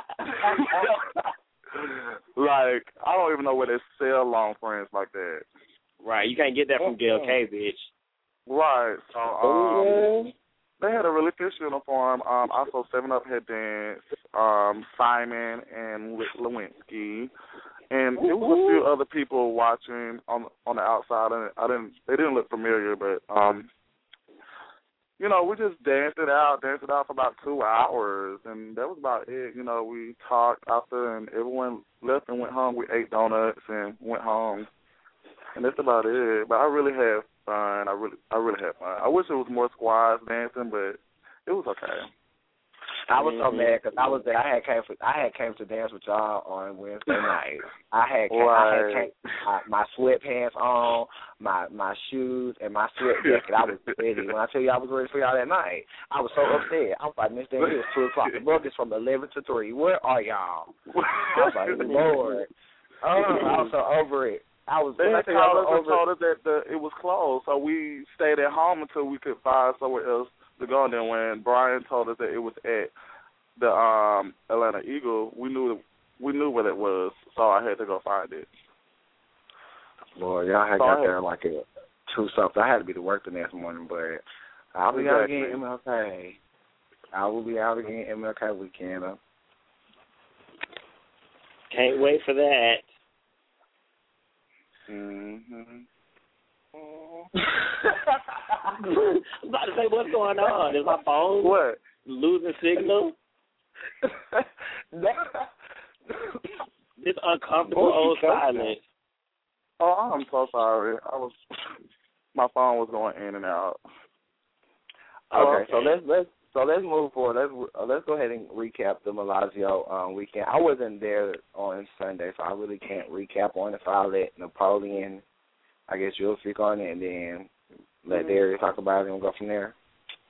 S10: Like, I don't even know where they sell long fringe like that.
S6: Right, you can't get that from Gail K, bitch.
S10: Right, so they had a really fish uniform. Also, 7-Up had danced, Simon and Lewinsky. And it was a few other people watching on the outside, and they didn't look familiar, but we just danced it out for about 2 hours, and that was about it. We talked after, and everyone left and went home. We ate donuts and went home, and that's about it. But I really had fun. I really had fun. I wish it was more squads dancing, but it was okay.
S5: I was so mad because I was there. I had came to dance with y'all on Wednesday night. I had came my sweatpants on, my shoes, and my sweat jacket. I was ready. When I tell you I was ready for y'all that night, I was so upset. I was like, Miss Daniel, it's 2 o'clock. The book is from 11 to 3. Where are y'all? I was like, Lord. I was so over it.
S10: They had told us that it was closed, so we stayed at home until we could find somewhere else to go. And then when Brian told us that it was at the Atlanta Eagle, we knew what it was, so I had to go find it.
S5: Well, y'all had got there like at 2-something. I had to be to work the next morning, but I'll be out again MLK. I will be out again MLK weekend.
S6: Can't wait for that.
S10: Mhm.
S6: I'm about to say, what's going on? Is my phone losing signal? This uncomfortable old silence.
S10: Oh, I'm so sorry. My phone was going in and out.
S5: Okay, so let's move forward. Let's go ahead and recap the Milazio weekend. I wasn't there on Sunday, so I really can't recap on it. So I'll let Napoleon, I guess you'll speak on it, and then let Darius talk about it, and we'll go from there.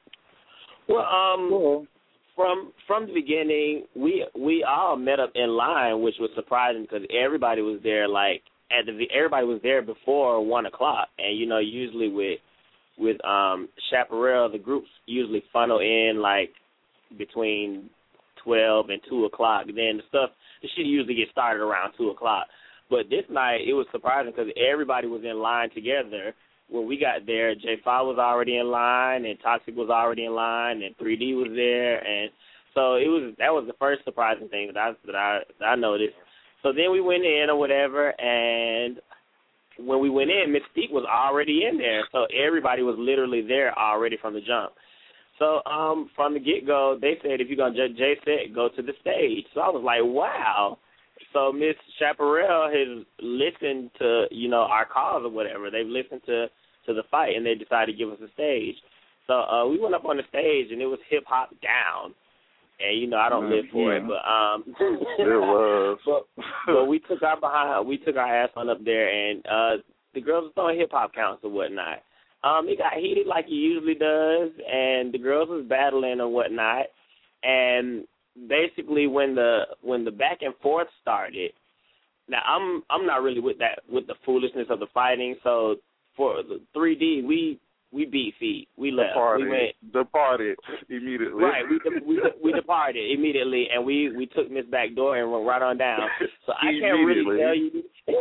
S6: Well, from the beginning, we all met up in line, which was surprising because everybody was there. Everybody was there before 1 o'clock, and usually with Chaparral, the groups usually funnel in between 12 and 2 o'clock. Then the shit usually gets started around 2 o'clock. But this night, it was surprising because everybody was in line together. When we got there, J5 was already in line, and Toxic was already in line, and 3D was there, and so that was the first surprising thing that I noticed. So then we went in or whatever, and when we went in, Mystique was already in there, so everybody was literally there already from the jump. So from the get-go, they said, if you're going to Jay said, go to the stage. So I was like, wow. So Miss Chaparral has listened to, our calls or whatever. They've listened to the fight, and they decided to give us a stage. So we went up on the stage, and it was hip-hop down. And, I don't live for it, but
S10: it was.
S6: but we took our ass on up there, and the girls were throwing hip-hop counts or whatnot. It got heated like it usually does, and the girls was battling or whatnot. And basically, when the back and forth started, now I'm not really with the foolishness of the fighting. So for the 3D, we beat feet. We left.
S10: Departed immediately.
S6: Right. We departed immediately, and we took Miss Back Door and went right on down. So I can't really tell you.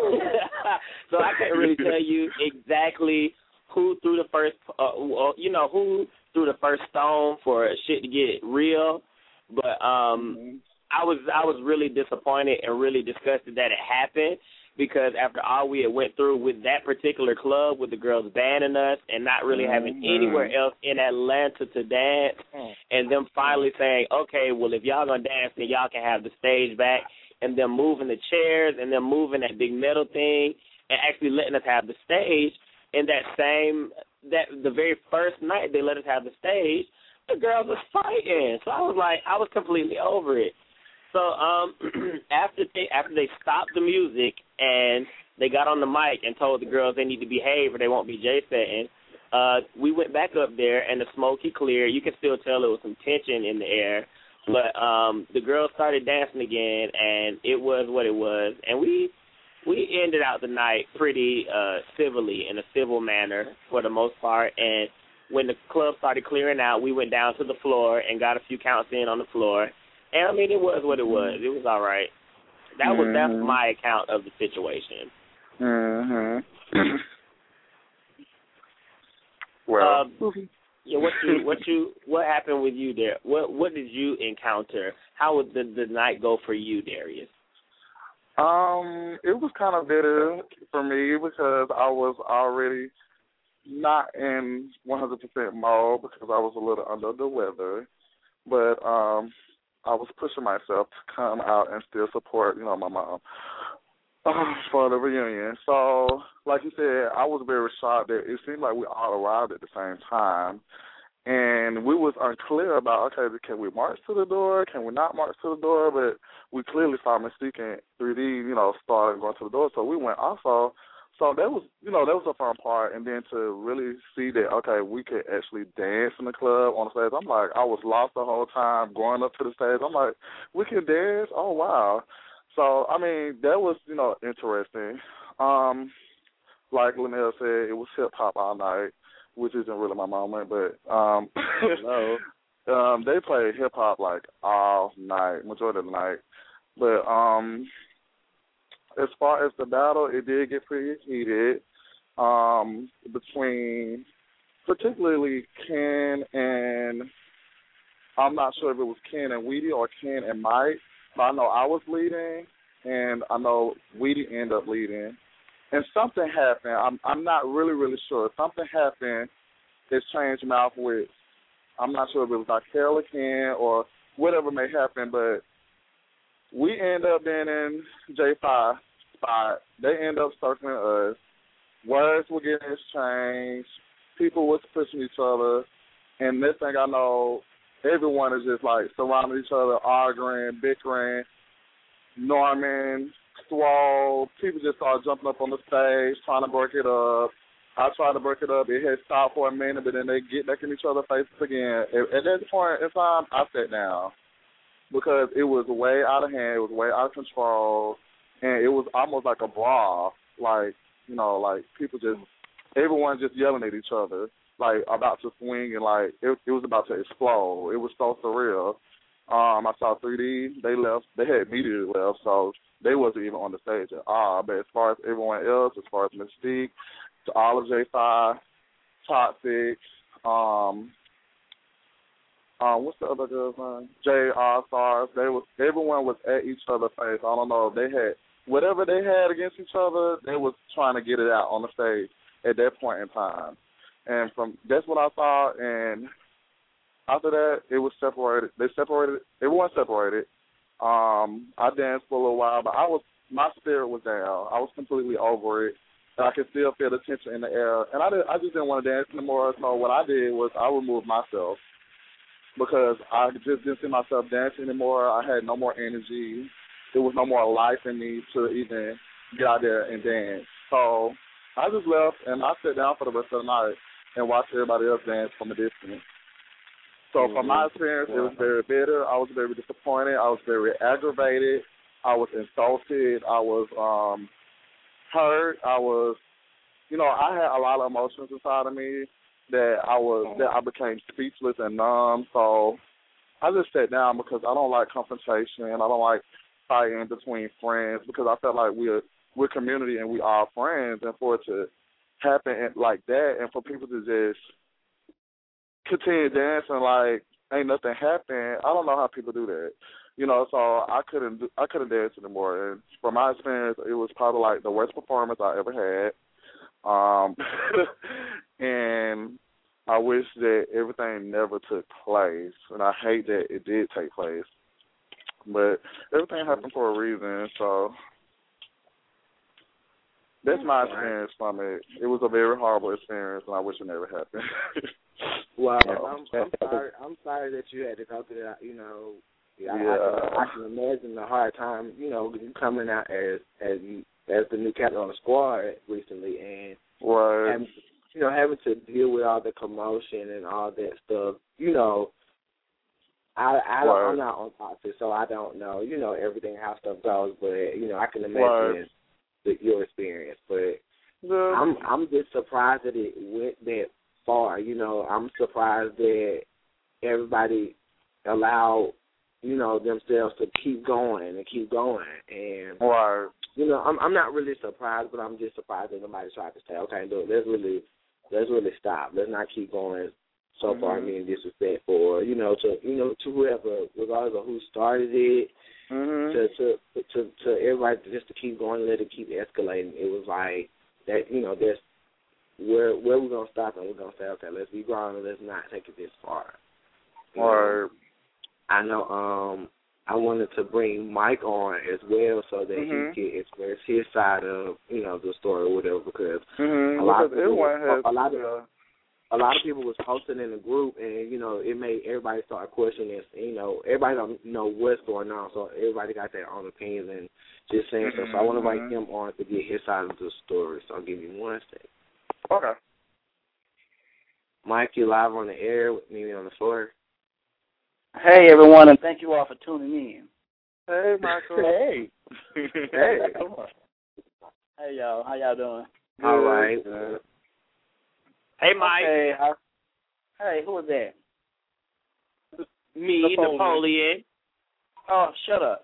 S6: So I can't really tell you exactly who threw the first. Who threw the first stone for shit to get real. But I was really disappointed and really disgusted that it happened, because after all we had went through with that particular club, with the girls banning us and not really having anywhere else in Atlanta to dance, and them finally saying, okay, well, if y'all gonna dance, then y'all can have the stage back, and them moving the chairs and them moving that big metal thing and actually letting us have the stage. And the very first night they let us have the stage, the girls was fighting. So I was completely over it. So after they stopped the music and they got on the mic and told the girls they need to behave or they won't be J-setting, we went back up there and the smoke cleared. You can still tell there was some tension in the air. But the girls started dancing again, and it was what it was. And we ended out the night pretty civilly, in a civil manner for the most part. And when the club started clearing out, we went down to the floor and got a few counts in on the floor. And, I mean, it was what it was. It was all right. That's my account of the situation.
S10: Well,
S6: what happened with you there? What did you encounter? How would the night go for you, Darius?
S10: It was kind of bitter for me because I was already not in 100% mode because I was a little under the weather, but I was pushing myself to come out and still support, my mom for the reunion. So, like you said, I was very shocked that it seemed like we all arrived at the same time. And we was unclear about, okay, can we march to the door? Can we not march to the door? But we clearly saw Mystique and 3D, started going to the door. So we went also. So that was, that was a fun part. And then to really see that, okay, we could actually dance in the club on the stage. I'm like, I was lost the whole time going up to the stage. I'm like, we can dance? Oh, wow. So, I mean, that was, interesting. Like Linnell said, it was hip-hop all night, which isn't really my moment, but they played hip-hop, like, all night, majority of the night. But as far as the battle, it did get pretty heated between particularly Ken and, I'm not sure if it was Ken and Weedy or Ken and Mike, but I know I was leading, and I know Weedy ended up leading. And something happened. I'm not really sure. Something happened that changed mouth with, I'm not sure if it was like Carol or Ken or whatever may happen, but we end up being in J5 spot. They end up circling us. Words were getting exchanged. People was pushing each other. And this thing I know, everyone is just like surrounding each other, arguing, bickering. Norman, Swole, people just started jumping up on the stage, trying to break it up. I tried to break it up. It had stopped for a minute, but then they get back in each other's faces again. At that point in time, I sat down because it was way out of hand. It was way out of control, and it was almost like a brawl. Like, like people just, everyone just yelling at each other, like about to swing, and like it was about to explode. It was so surreal. I saw 3D. They left. They had immediately left, so they wasn't even on the stage at all. But as far as everyone else, as far as Mystique, to all of J5, Toxic, what's the other girl's name? J All-Stars. Everyone was at each other's face. I don't know if they had whatever they had against each other. They was trying to get it out on the stage at that point in time. And that's what I saw. And after that, it was separated. They separated. Everyone separated. I danced for a little while, but my spirit was down. I was completely over it. And I could still feel the tension in the air. And I just didn't want to dance anymore. So what I did was I removed myself because I just didn't see myself dancing anymore. I had no more energy. There was no more life in me to even get out there and dance. So I just left, and I sat down for the rest of the night and watched everybody else dance from a distance. So from my experience, it was very bitter. I was very disappointed. I was very aggravated. I was insulted. I was hurt. I was, I had a lot of emotions inside of me that I became speechless and numb. So I just sat down because I don't like confrontation. I don't like fighting between friends because I felt like we're community and we are friends, and for it to happen like that and for people to just continue dancing like ain't nothing happened, I don't know how people do that. So I couldn't dance anymore. And from my experience, it was probably like the worst performance I ever had. And I wish that everything never took place. And I hate that it did take place. But everything happened for a reason, so that's my experience from it. It was a very horrible experience, and I wish it never happened.
S11: Well, I'm sorry that you had to go through that. I can imagine the hard time. You coming out as the new captain on the squad recently, and
S10: right.
S11: having to deal with all the commotion and all that stuff. I'm not on toxic, so I don't know. Everything how stuff goes, but I can imagine your experience. But I'm just surprised that it went that far. I'm surprised that everybody allowed themselves to keep going. And I'm not really surprised, but I'm just surprised that nobody tried to say, okay, look, let's really stop. Let's not keep going so far being disrespectful, or to whoever, regardless of who started it, to everybody just to keep going, let it keep escalating. It was like that. where we're gonna stop, and we're gonna say, okay, let's be grown and let's not take it this far.
S10: Or
S11: I know I wanted to bring Mike on as well so that he can express his side of, the story or whatever, because a lot of people was posting in the group, and it made everybody start questioning. Everybody don't know what's going on, so everybody got their own opinions and just saying stuff. So I want to invite him on to get his side of the story. So I'll give you 1 second.
S10: Okay.
S11: Mike, you live on the air with me on the floor.
S12: Hey, everyone, and thank you all for tuning in.
S10: Hey, Michael.
S11: Hey.
S10: Hey.
S12: Come on. Hey, y'all. How y'all doing?
S11: All right.
S6: Hey, Mike.
S12: Hey, who is that?
S6: Me, Napoleon.
S12: Oh, shut up.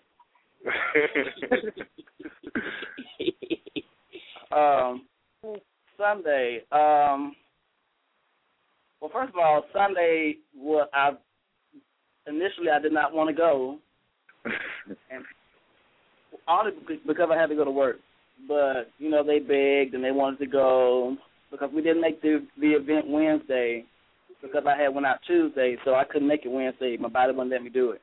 S12: Sunday. Well, first of all, Sunday, initially I did not want to go, and only because I had to go to work. But they begged and they wanted to go because we didn't make the event Wednesday because I had went out Tuesday, so I couldn't make it Wednesday. My body wouldn't let me do it.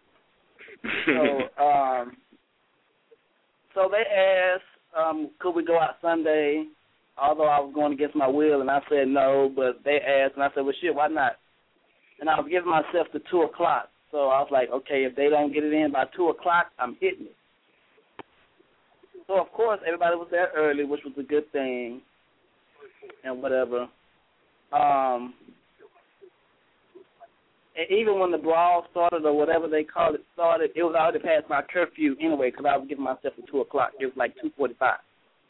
S12: So they asked, could we go out Sunday? Although I was going against my will, and I said no, but they asked, and I said, well, shit, why not? And I was giving myself to 2 o'clock. So I was like, okay, if they don't get it in by 2 o'clock, I'm hitting it. So, of course, everybody was there early, which was a good thing, and whatever. And even when the brawl started or whatever they called it started, it was already past my curfew anyway because I was giving myself to 2 o'clock. It was like 2:45.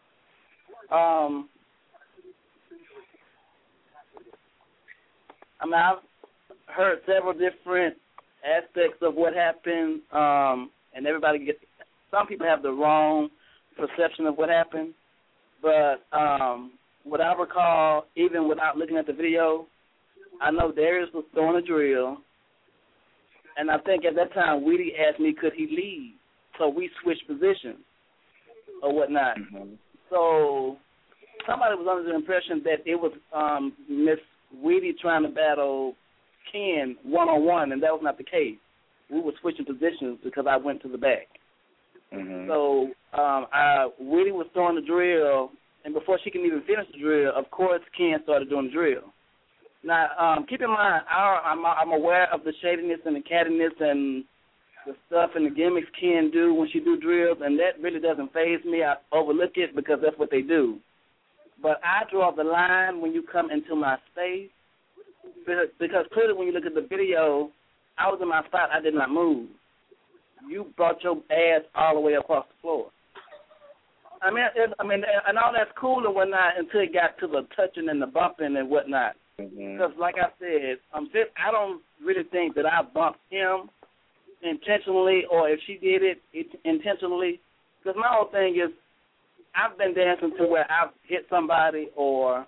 S12: I've heard several different aspects of what happened, and some people have the wrong perception of what happened. But what I recall, even without looking at the video, I know Darius was throwing a drill, and I think at that time Weedy asked me could he leave, so we switched positions or whatnot. So somebody was under the impression that it was Miss Weedy trying to battle Ken one-on-one, and that was not the case. We were switching positions because I went to the back. So Weedy was throwing the drill, and before she can even finish the drill, of course, Ken started doing the drill. Now, keep in mind, I'm aware of the shadiness and the cattiness and the stuff and the gimmicks Ken do when she do drills, and that really doesn't faze me. I overlook it because that's what they do. But I draw the line when you come into my space because clearly when you look at the video, I was in my spot. I did not move. You brought your ass all the way across the floor. I mean, and all that's cool and whatnot until it got to the touching and the bumping and whatnot. Because, like I said, I don't really think that I bumped him intentionally or if she did it intentionally. Because my whole thing is I've been dancing to where I've hit somebody or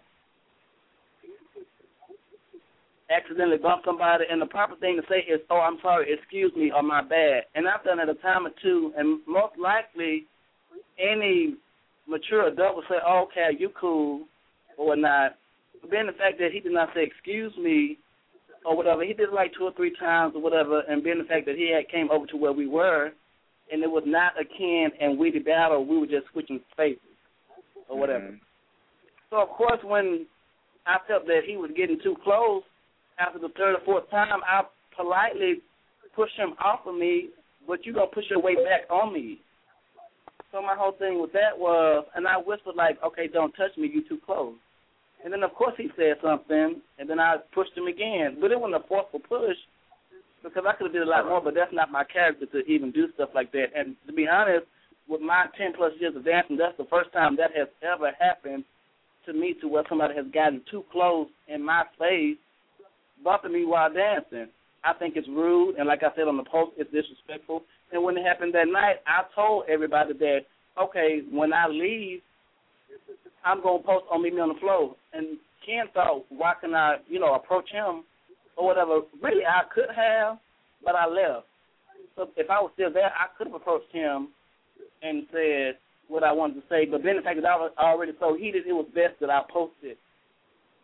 S12: accidentally bumped somebody, and the proper thing to say is, oh, I'm sorry, excuse me, or my bad. And I've done it a time or two, and most likely any mature adult will say, oh, okay, you cool or whatnot. But being the fact that he did not say excuse me or whatever, he did it like 2 or 3 times or whatever, and being the fact that he had came over to where we were, and it was not a Ken and Weedy battle, we were just switching spaces or whatever. So, of course, when I felt that he was getting too close, after the 3rd or 4th time, I politely pushed him off of me, but you going to push your way back on me. So my whole thing with that was, and I whispered like, okay, don't touch me, you too close. And then, of course, he said something, and then I pushed him again. But it wasn't a forceful push because I could have did a lot more, but that's not my character to even do stuff like that. And to be honest, with my 10-plus years of dancing, that's the first time that has ever happened to me to where somebody has gotten too close in my face, bumping me while dancing. I think it's rude, and like I said on the post, it's disrespectful. And when it happened that night, I told everybody that, okay, when I leave, I'm going to post on Meet Me on the Floor. And Ken thought, why can I, approach him or whatever. Really, I could have, but I left. So if I was still there, I could have approached him and said what I wanted to say. But then the fact that I was already so heated, it was best that I posted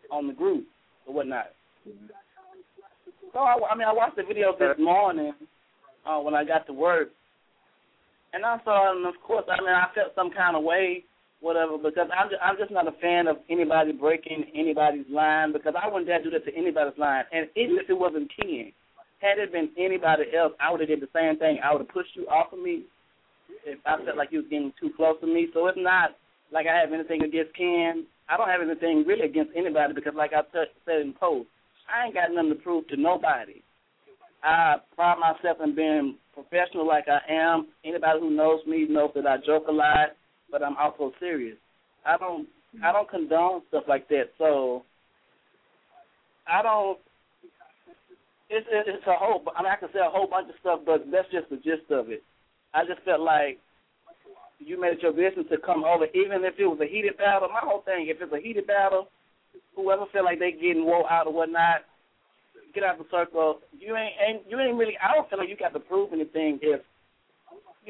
S12: on the group or whatnot. So I watched the video this morning when I got to work, and I saw, and of course, I felt some kind of way, whatever, because I'm just not a fan of anybody breaking anybody's line, because I wouldn't dare do that to anybody's line. And even if it wasn't Ken, had it been anybody else, I would have did the same thing. I would have pushed you off of me if I felt like you was getting too close to me. So it's not like I have anything against Ken. I don't have anything really against anybody, because like I said in the post, I ain't got nothing to prove to nobody. I pride myself in being professional like I am. Anybody who knows me knows that I joke a lot, but I'm also serious. I don't condone stuff like that. So I don't. It's a whole. I can say a whole bunch of stuff, but that's just the gist of it. I just felt like you made it your business to come over, even if it was a heated battle. My whole thing, if it's a heated battle, whoever feel like they getting wore out or whatnot, get out the circle. You ain't really. I don't feel like you got to prove anything if you.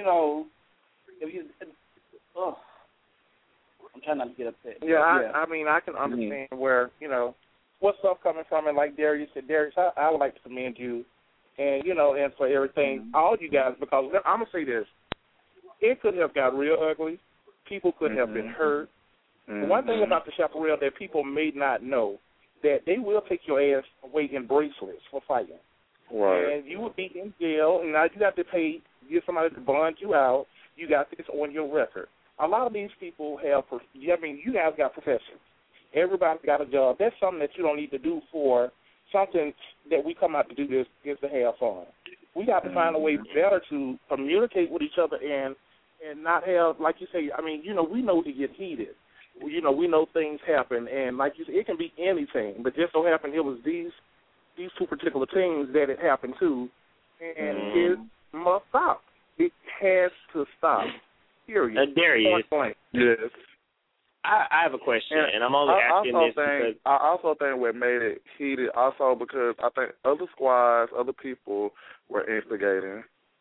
S12: I'm trying not to get upset.
S7: Yeah, I mean, I can understand where what's up coming from, and like Darius said, I would like to commend you, and and for everything, all you guys, because I'm gonna say this, it could have got real ugly. People could have been hurt. One thing about the chaparral that people may not know, that they will take your ass away in bracelets for fighting.
S10: Right.
S7: And you would be in jail, and now you got to pay, get somebody to bond you out. You got this on your record. A lot of these people have, you guys got professions. Everybody's got a job. That's something that you don't need to do for something that we come out to do this is to have fun. We got to find a way better to communicate with each other and not have, like you say, we know to get heated. We know things happen, and like you said, it can be anything, but just so happened it was these two particular things that it happened to, and it must stop. It has to stop. Period.
S6: Darius.
S10: Yes.
S6: I have a question, and I'm only asking this because
S10: I also think what made it heated also because I think other squads, other people were instigating.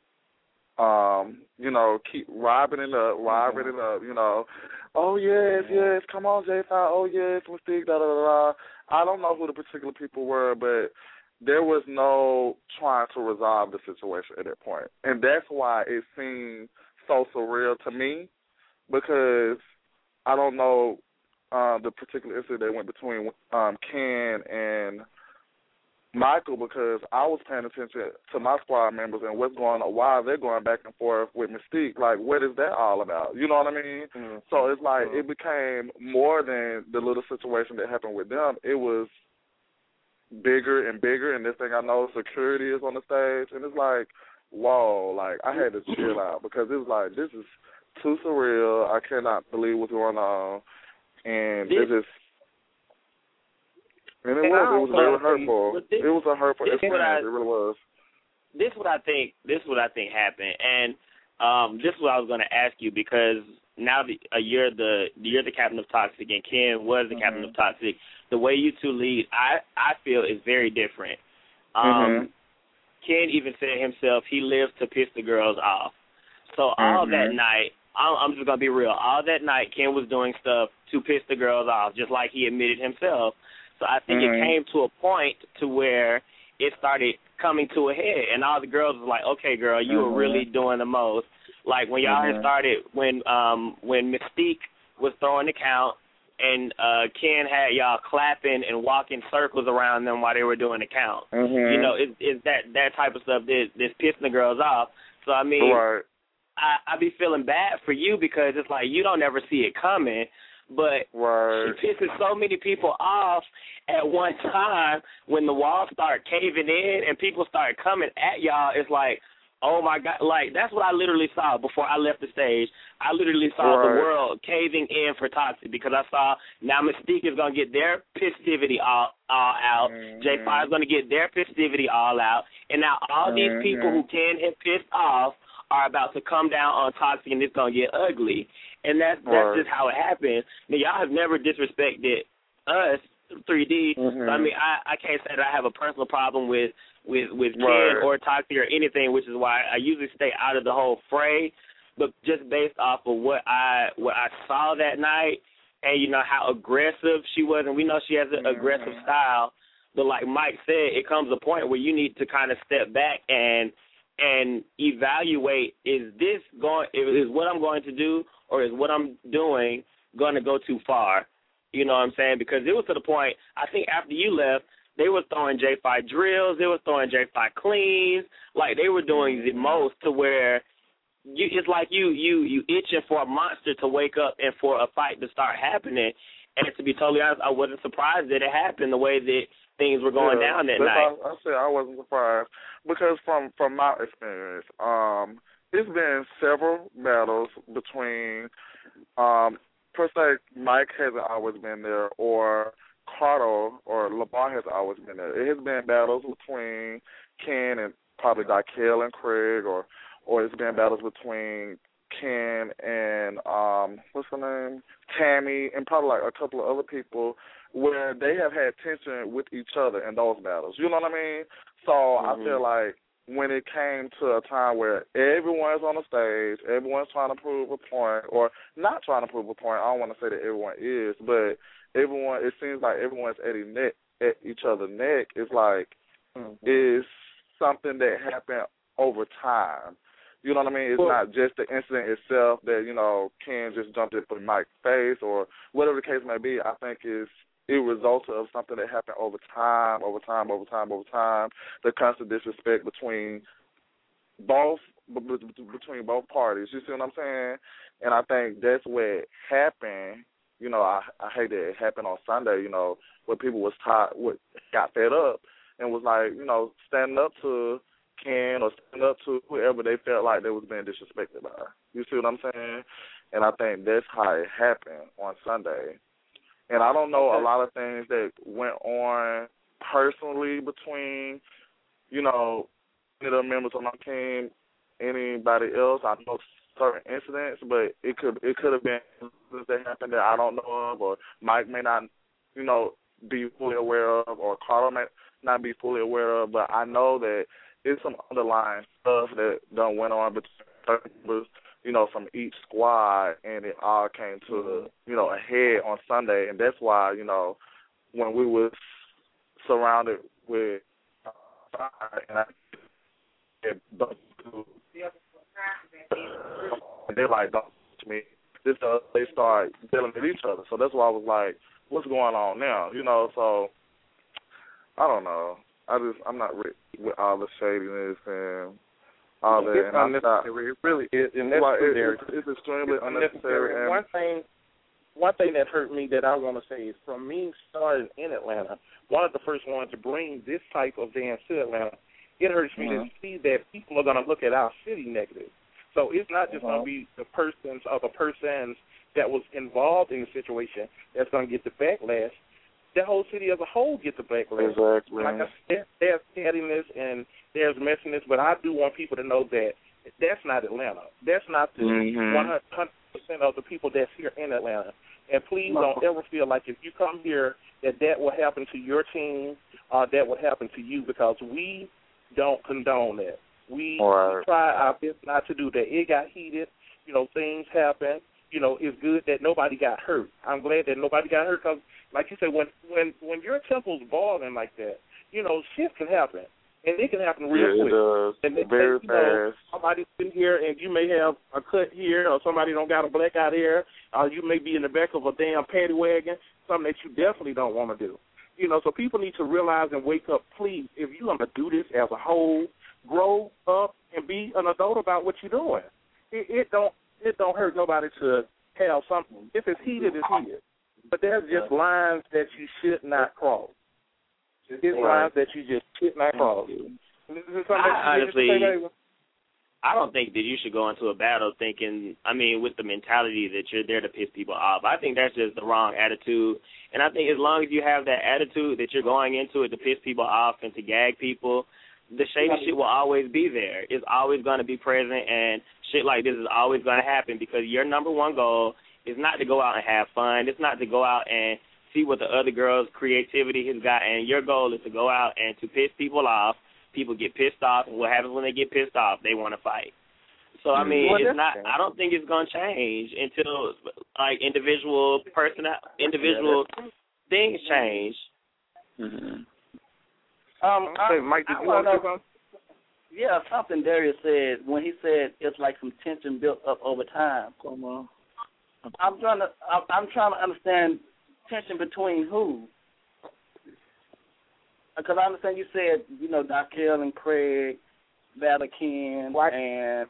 S10: Keep ribbing it up, Oh, yes, come on, J5, oh, yes, Mystique, da-da-da-da. I don't know who the particular people were, but there was no trying to resolve the situation at that point. And that's why it seemed so surreal to me, because I don't know the particular incident that went between Ken and Michael, because I was paying attention to my squad members and what's going on, why they're going back and forth with Mystique. Like, what is that all about? You know what I mean? Mm-hmm. So it's like it became more than the little situation that happened with them. It was bigger and bigger, and this thing I know, security is on the stage, and it's like, whoa, like I had to chill out because it was like, this is too surreal. I cannot believe what's going on, and it just. And it was very hurtful. It was a hurtful experience. It really was.
S6: This is what I think happened, and this is what I was going to ask you, because now you're the captain of Toxic, and Ken was the captain of Toxic. The way you two lead, I feel is very different. Ken even said himself he lives to piss the girls off. So all that night, I'm just going to be real. All that night, Ken was doing stuff to piss the girls off, just like he admitted himself. So I think it came to a point to where it started coming to a head, and all the girls was like, okay, girl, you were really doing the most. Like when y'all had started, when Mystique was throwing the count, and Ken had y'all clapping and walking circles around them while they were doing the count. It's that type of stuff that's pissing the girls off. So, I mean, I be feeling bad for you because it's like you don't ever see it coming. But she pisses so many people off at one time when the walls start caving in and people start coming at y'all. It's like, oh, my God. Like, that's what I literally saw before I left the stage. I literally saw the world caving in for Toxic because I saw now Mystique is going to get their pissivity all out. J5 is going to get their pissivity all out. And now all these people who can have pissed off are about to come down on Toxic, and it's going to get ugly. And that's just how it happens. Now, y'all have never disrespected us, 3D. So, I mean, I can't say that I have a personal problem with Ken or Toxic or anything, which is why I usually stay out of the whole fray. But just based off of what I saw that night and you know how aggressive she was, and we know she has an aggressive style. But like Mike said, it comes a point where you need to kind of step back and evaluate: is what I'm going to do, or is what I'm doing going to go too far? You know what I'm saying? Because it was to the point, I think after you left, they were throwing J5 drills, they were throwing J5 cleans, like they were doing the most to where it's like you itching for a monster to wake up and for a fight to start happening. And to be totally honest, I wasn't surprised that it happened the way that things were going down that night.
S10: I said I wasn't surprised because from my experience, it's been several battles between, per se, Mike hasn't always been there, or Carter or Lamar has always been there. It has been battles between Ken and probably Dakel and Craig, or it's been battles between Ken and what's her name, Tammy, and probably like a couple of other people where they have had tension with each other in those battles. You know what I mean? So I feel like when it came to a time where everyone's on the stage, everyone's trying to prove a point, or not trying to prove a point. I don't want to say that everyone is, but everyone, it seems like everyone's at each other's neck. It's like it's something that happened over time. You know what I mean? It's not just the incident itself that, you know, Ken just jumped in for Mike's face or whatever the case may be. I think it resulted of something that happened over time. The constant disrespect between both parties. You see what I'm saying? And I think that's what happened. You know, I hate that it happened on Sunday, you know, where people got fed up and was like, you know, standing up to Ken or standing up to whoever they felt like they was being disrespected by. You see what I'm saying? And I think that's how it happened on Sunday. And I don't know a lot of things that went on personally between, you know, any of the members of my team, anybody else. I know certain incidents, but it could have been incidents that happened that I don't know of, or Mike may not, you know, be fully aware of, or Carl may not be fully aware of. But I know that it's some underlying stuff that done went on between members, you know, from each squad, and it all came to, you know, a head on Sunday. And that's why, you know, when we was surrounded with and they're like, don't touch me. They start dealing with each other. So that's why I was like, what's going on now? You know, so I don't know. I'm not with all the shadiness and all that.
S7: It's unnecessary. It really is. And that's
S10: it's extremely unnecessary.
S7: And one thing that hurt me that I want to say is from me starting in Atlanta, one of the first ones to bring this type of dance to Atlanta, it hurts me to see that people are going to look at our city negative. So it's not just going to be the persons that was involved in the situation that's going to get the backlash. The whole city as a whole gets the backlash.
S10: Exactly.
S7: Like I said, there's pettiness and there's messiness, but I do want people to know that that's not Atlanta. That's not the 100% of the people that's here in Atlanta. And please don't ever feel like if you come here that will happen to your team or that will happen to you, because we don't condone that. We try our best not to do that. It got heated. You know, things happen. You know, it's good that nobody got hurt. I'm glad that nobody got hurt because, like you said, when your temple's boiling like that, you know, shit can happen. And it can happen real quick.
S10: It does.
S7: And
S10: very fast.
S7: Somebody's in here and you may have a cut here, or somebody don't got a blackout here, or you may be in the back of a damn paddy wagon, something that you definitely don't want to do. You know, so people need to realize and wake up, please, if you're going to do this as a whole, grow up and be an adult about what you're doing. It don't hurt nobody to have something. If it's heated, it's heated. But there's just lines that you should not cross. There's lines that you just should not cross.
S6: Honestly, I don't think that you should go into a battle thinking, with the mentality that you're there to piss people off. I think that's just the wrong attitude. And I think as long as you have that attitude that you're going into it to piss people off and to gag people, the shady shit will always be there. It's always going to be present, and shit like this is always going to happen because your number one goal is not to go out and have fun. It's not to go out and see what the other girl's creativity has got, and your goal is to go out and to piss people off. People get pissed off, and what happens when they get pissed off? They want to fight. So I mean, it's not. I don't think it's gonna change until like individual things change.
S10: Mm-hmm.
S7: Mike, did you want to say something?
S12: Yeah, something Darius said when he said it's like some tension built up over time.
S10: Come on.
S12: I'm trying to understand tension between who. Because I understand you said, Dakel and Craig, Vatican, and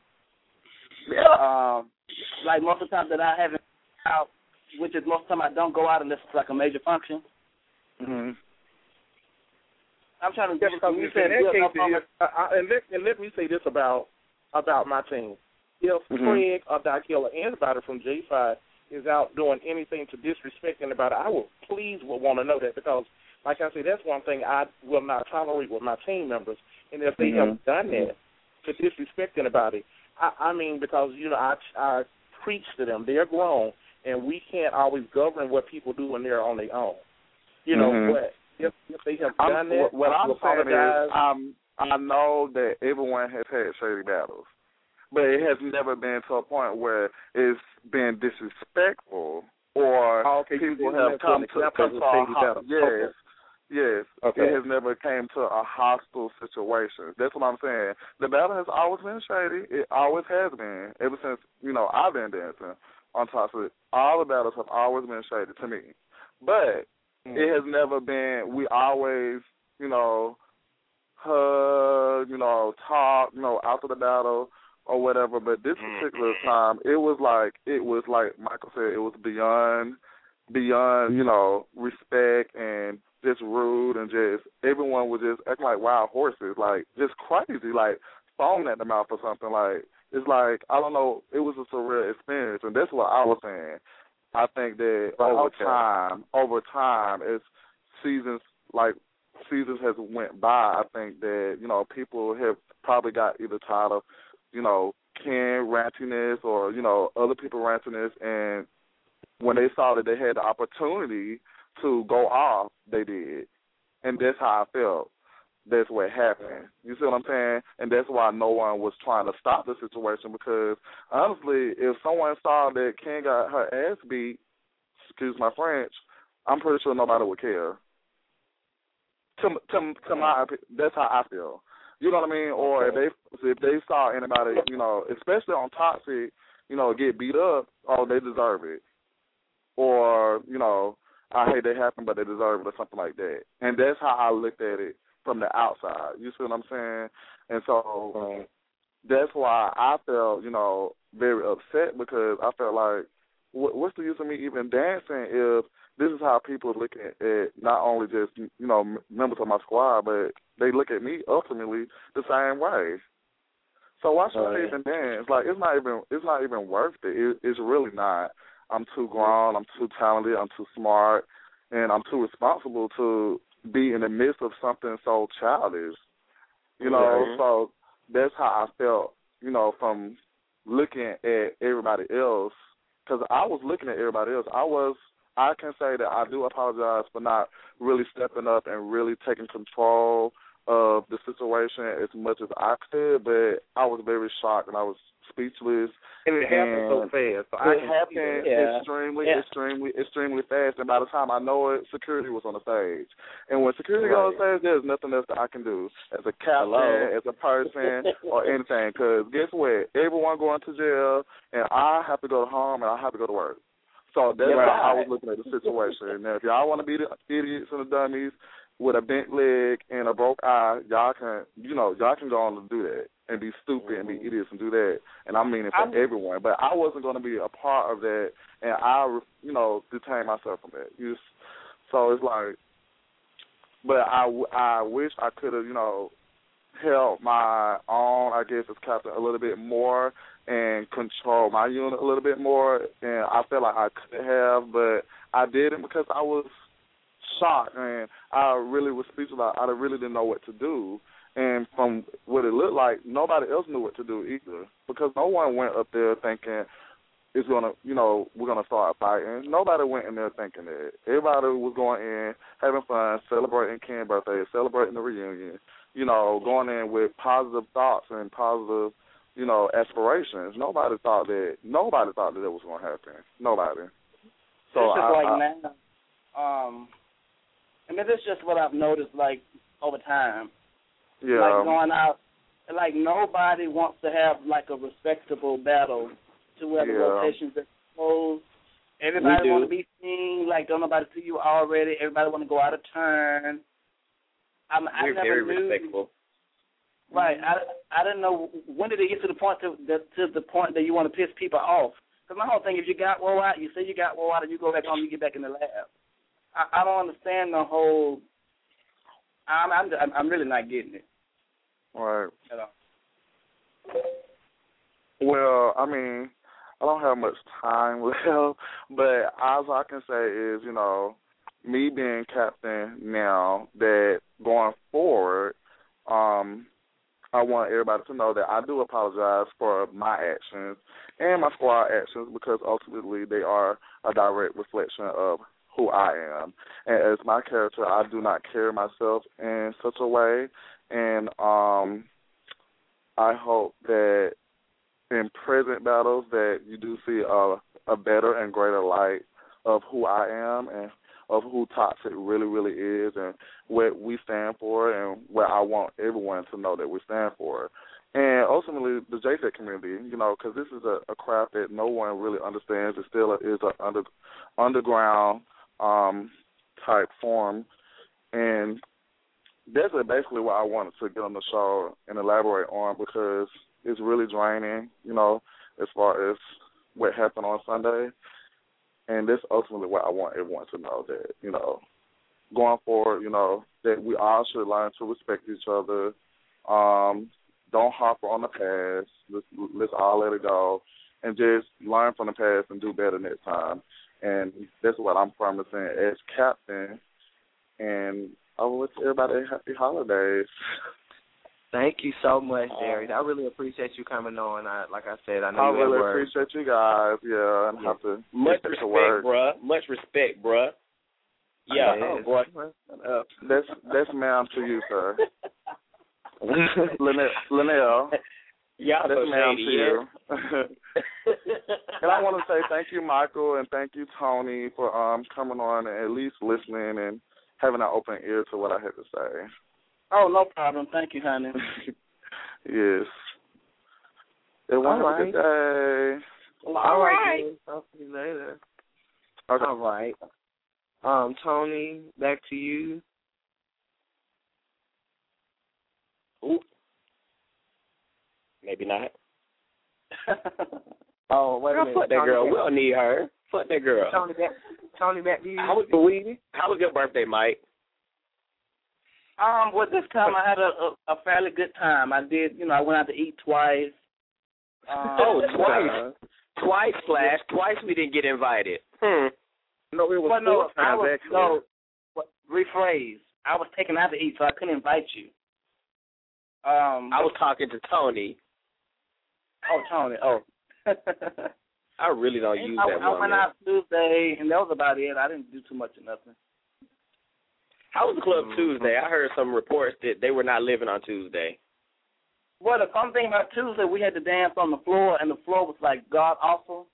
S12: like most of the time that I haven't out, which is most of the time I don't go out unless it's like a major function.
S10: Mm-hmm.
S12: I'm trying to get
S7: because you said and let me say this about my team. If Craig or Dakel or anybody from J5 is out doing anything to disrespect anybody, I would want to know that, because like I said, that's one thing I will not tolerate with my team members. And if they have done that to disrespect anybody, I mean, because, I preach to them. They're grown, and we can't always govern what people do when they're on their own. But if they have done that,
S10: what I'm saying
S7: apologize.
S10: is I know that everyone has had shady battles, but it has never been to a point where it's been disrespectful or people have come to a battle. Yes. Yes, It has never came to a hostile situation. That's what I'm saying. The battle has always been shady. It always has been. Ever since, I've been dancing on top of it. All the battles have always been shady to me. But it has never been, we always, hug, talk, after the battle or whatever. But this particular time, it was like Michael said, it was beyond, respect and just rude, and just everyone was just acting like wild horses, like just crazy, like foaming at the mouth or something. Like, it's like, I don't know, it was a surreal experience, and that's what I was saying. I think that over time, as seasons has went by, I think that, people have probably got either tired of, Ken rantiness or, other people rantiness, and when they saw that they had the opportunity to go off, they did. And that's how I felt. That's what happened. You see what I'm saying? And that's why no one was trying to stop the situation, because, honestly, if someone saw that Ken got her ass beat, excuse my French, I'm pretty sure nobody would care. To my opinion, that's how I feel. You know what I mean? Or if they saw anybody, especially on Toxic, get beat up, they deserve it. Or, I hate that happened, but they deserve it, or something like that. And that's how I looked at it from the outside. You see what I'm saying? And so that's why I felt, very upset, because I felt like, what's the use of me even dancing if this is how people look at not only just, members of my squad, but they look at me ultimately the same way. So why should I even dance? Like, it's not even worth it. It's really not. I'm too grown, I'm too talented, I'm too smart, and I'm too responsible to be in the midst of something so childish. So that's how I felt, from looking at everybody else, because I was looking at everybody else. I can say that I do apologize for not really stepping up and really taking control of the situation as much as I could, but I was very shocked and I was speechless.
S7: And it happened so fast. So
S10: it happened extremely fast, and by the time I know it, security was on the stage. And when security goes on the stage, there's nothing else that I can do as a captain, as a person, or anything, because guess what? Everyone going to jail, and I have to go home, and I have to go to work. So that's how I was looking at the situation. Now, if y'all want to be the idiots and the dummies with a bent leg and a broke eye, y'all can go on and do that and be stupid and be idiots and do that. And I mean it for everyone. But I wasn't going to be a part of that, and I, detained myself from that. So it's like, but I wish I could have, held my own, I guess, as captain a little bit more and control my unit a little bit more. And I felt like I could have, but I didn't, because I was shocked, and I really was speechless. I really didn't know what to do. And from what it looked like, nobody else knew what to do either, because no one went up there thinking it's gonna, we're gonna start fighting. Nobody went in there thinking that. Everybody was going in, having fun, celebrating Ken's birthday, celebrating the reunion, going in with positive thoughts and positive aspirations. Nobody thought that was going to happen. Nobody. So
S12: it's just like now. I mean, this is just what I've noticed, like, over time.
S10: Yeah.
S12: Like, going out, like, nobody wants to have, like, a respectable battle to where the rotations are closed. Everybody want to be seen. Like, don't nobody see you already. Everybody want to go out of turn.
S6: We're very respectful.
S12: Right. I didn't know, when did it get to the point that you want to piss people off? Because my whole thing, if you got wore out, you say you got wore out, and you go back home, you get back in the lab. I don't understand the whole. I'm really not getting it.
S10: Right.
S12: At all.
S10: Well, I mean, I don't have much time left, but all I can say is, me being captain now, that going forward, I want everybody to know that I do apologize for my actions and my squad actions, because ultimately they are a direct reflection of who I am. And as my character, I do not carry myself in such a way. And I hope that in present battles that you do see a better and greater light of who I am and of who Toxic really, really is, and what we stand for, and what I want everyone to know that we stand for. And ultimately, the JSEC community, because this is a craft that no one really understands. It still is an underground type form. And that's basically what I wanted to get on the show and elaborate on, because it's really draining, as far as what happened on Sunday. And that's ultimately what I want everyone to know, that, going forward, that we all should learn to respect each other. Don't harp on the past. Let's all let it go and just learn from the past and do better next time. And that's what I'm promising as captain. And I will wish everybody happy holidays.
S11: Thank you so much, Jerry. I really appreciate you coming on. Like I said, I know
S10: I
S11: you
S10: really
S11: at work.
S10: appreciate you guys. Yeah, and have to
S6: much respect, bruh. Much respect, bruh. Yeah, boy.
S10: That's ma'am to you, sir. Linnell.
S6: Yeah,
S10: that's ma'am to you. And I want to say thank you, Michael, and thank you, Tony, for coming on and at least listening and having an open ear to what I had to say.
S12: Oh, no problem. Thank you, honey.
S10: Yes. Everyone have a good day.
S11: All right. I'll see you later.
S10: Okay.
S11: All right. Tony, back to you.
S6: Ooh. Maybe not.
S11: Oh, wait a minute.
S6: Fuck that girl. We don't need her. Fuck that girl.
S11: Tony, back to you.
S6: How was your birthday, Mike?
S12: Well, this time I had a fairly good time. I did, I went out to eat twice.
S6: Twice. Twice, Flash. Twice we didn't get invited.
S10: No, it was four times, actually.
S12: Rephrase. I was taken out to eat, so I couldn't invite you.
S6: I was talking to Tony.
S12: Oh, Tony. Oh.
S6: I really don't use that one.
S12: I went out Tuesday, and that was about it. I didn't do too much of nothing.
S6: How was the club Tuesday? I heard some reports that they were not living on Tuesday.
S12: Well, the fun thing about Tuesday, we had to dance on the floor, and the floor was like god awful.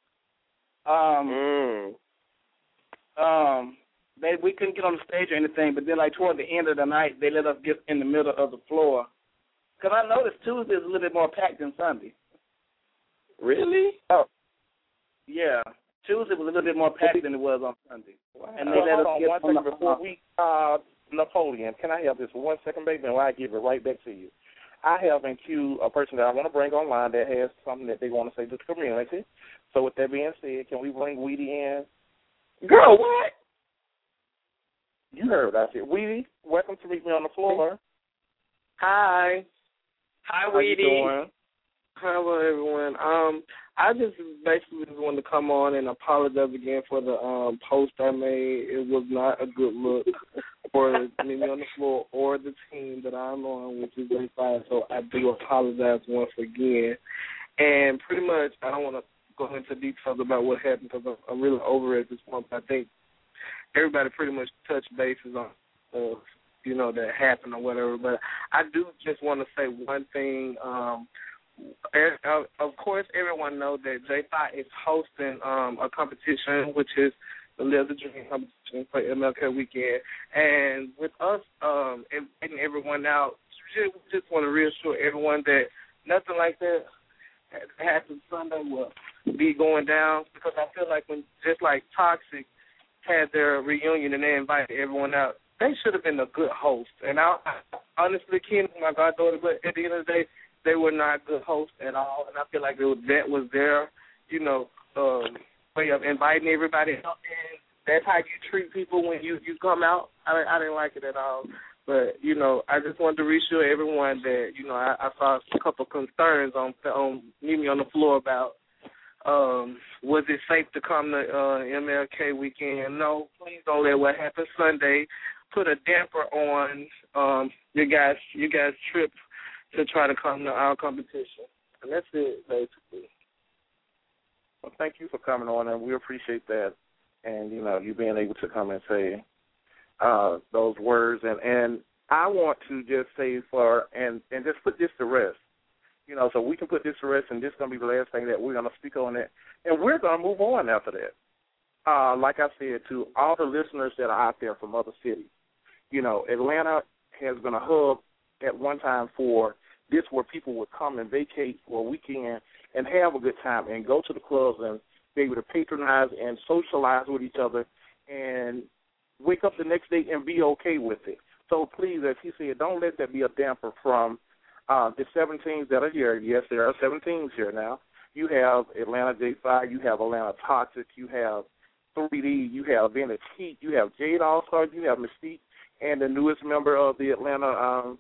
S12: We couldn't get on the stage or anything, but then like toward the end of the night, they let us get in the middle of the floor. Because I noticed Tuesday is a little bit more packed than Sunday.
S6: Really?
S12: Oh, yeah. Tuesday was a little bit more packed than it was on Sunday.
S7: Wow.
S12: And they let us get
S7: one second before we Napoleon. Can I have this 1 second, baby, and I give it right back to you? I have in queue a person that I want to bring online that has something that they want to say to the community. So with that being said, can we bring Weedy in?
S6: Girl, what?
S7: You heard what I said. Weedy, welcome to Meet Me on the Floor.
S13: Hi.
S6: Hi, Weedy.
S7: How you doing?
S13: Hello, everyone. I just basically just wanted to come on and apologize again for the post I made. It was not a good look for me on the floor or the team that I'm on, which is A5. So I do apologize once again. And pretty much, I don't want to go into details about what happened because I'm really over it at this point. But I think everybody pretty much touched bases on, that happened or whatever. But I do just want to say one thing. of course, everyone knows that J5 is hosting a competition, which is the Live the Dream competition for MLK weekend. And with us inviting everyone out, we just want to reassure everyone that nothing like that happens Sunday will be going down, because I feel like when just like Toxic had their reunion and they invited everyone out, they should have been a good host. And I honestly, Ken, my goddaughter, but at the end of the day, they were not good hosts at all. And I feel like that was their, way of inviting everybody out. And that's how you treat people when you come out. I didn't like it at all. But, I just wanted to reassure everyone that, I saw a couple of concerns on Mimi on the floor about was it safe to come to MLK weekend? No, please don't let what happened Sunday put a damper on your guys' trip to try to come to our competition. And that's it, basically.
S7: Well, thank you for coming on, and we appreciate that. And, you being able to come and say those words. And I want to just say and just put this to rest. So we can put this to rest, and this is going to be the last thing that we're going to speak on it. And we're going to move on after that. Like I said, to all the listeners that are out there from other cities, Atlanta has been a hub at one time for this, where people would come and vacate for a weekend and have a good time and go to the clubs and be able to patronize and socialize with each other and wake up the next day and be okay with it. So please, as he said, don't let that be a damper from the 7 teams that are here. Yes, there are 7 teams here now. You have Atlanta J5, you have Atlanta Toxic, you have 3D, you have Vintage Heat, you have Jade All-Stars, you have Mystique, and the newest member of the Atlanta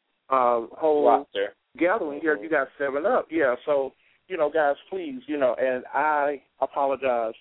S7: whole roster gathering here, you got 7-Up. Yeah, so, guys, please, and I apologize,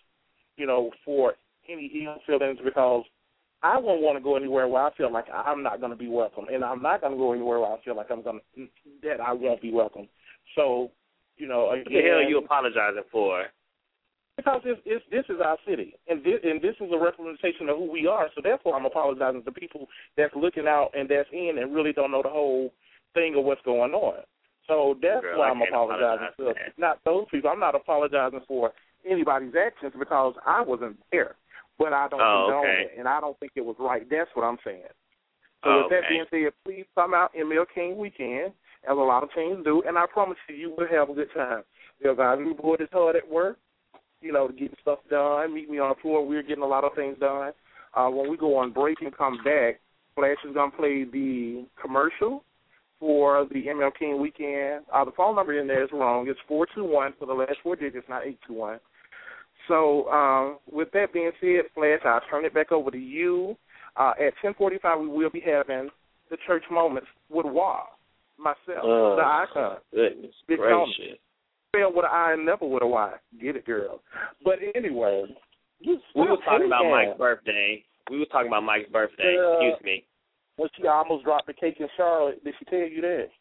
S7: for any ill feelings, because I won't want to go anywhere where I feel like I'm not going to be welcome, and I'm not going to go anywhere where I feel like that I won't be welcome. So, again,
S6: what the hell are you apologizing for?
S7: Because this is our city, and this is a representation of who we are. So therefore, I'm apologizing to people that's looking out and that's in and really don't know the whole thing of what's going on. So that's why I'm apologizing to not those people. I'm not apologizing for anybody's actions because I wasn't there, but I don't condone it, and I don't think it was right. That's what I'm saying. So with that being said, please come out MLK weekend, as a lot of teams do, and I promise you will have a good time. Because our new board is hard at work, to get stuff done. Meet me on the floor. We're getting a lot of things done. When we go on break and come back, Flash is going to play the commercial for the MLK weekend. The phone number in there is wrong. It's 421 for the last 4 digits, not 821. So with that being said, Flash, I'll turn it back over to you. At 10:45, we will be having the church moments with Wah, myself, the icon.
S6: Goodness
S7: Big
S6: gracious.
S7: Spell with an I and never with a Y. Get it, girl. But anyway.
S6: We were talking about Mike's birthday. Excuse me.
S7: When she almost dropped the cake in Charlotte, did she tell you that?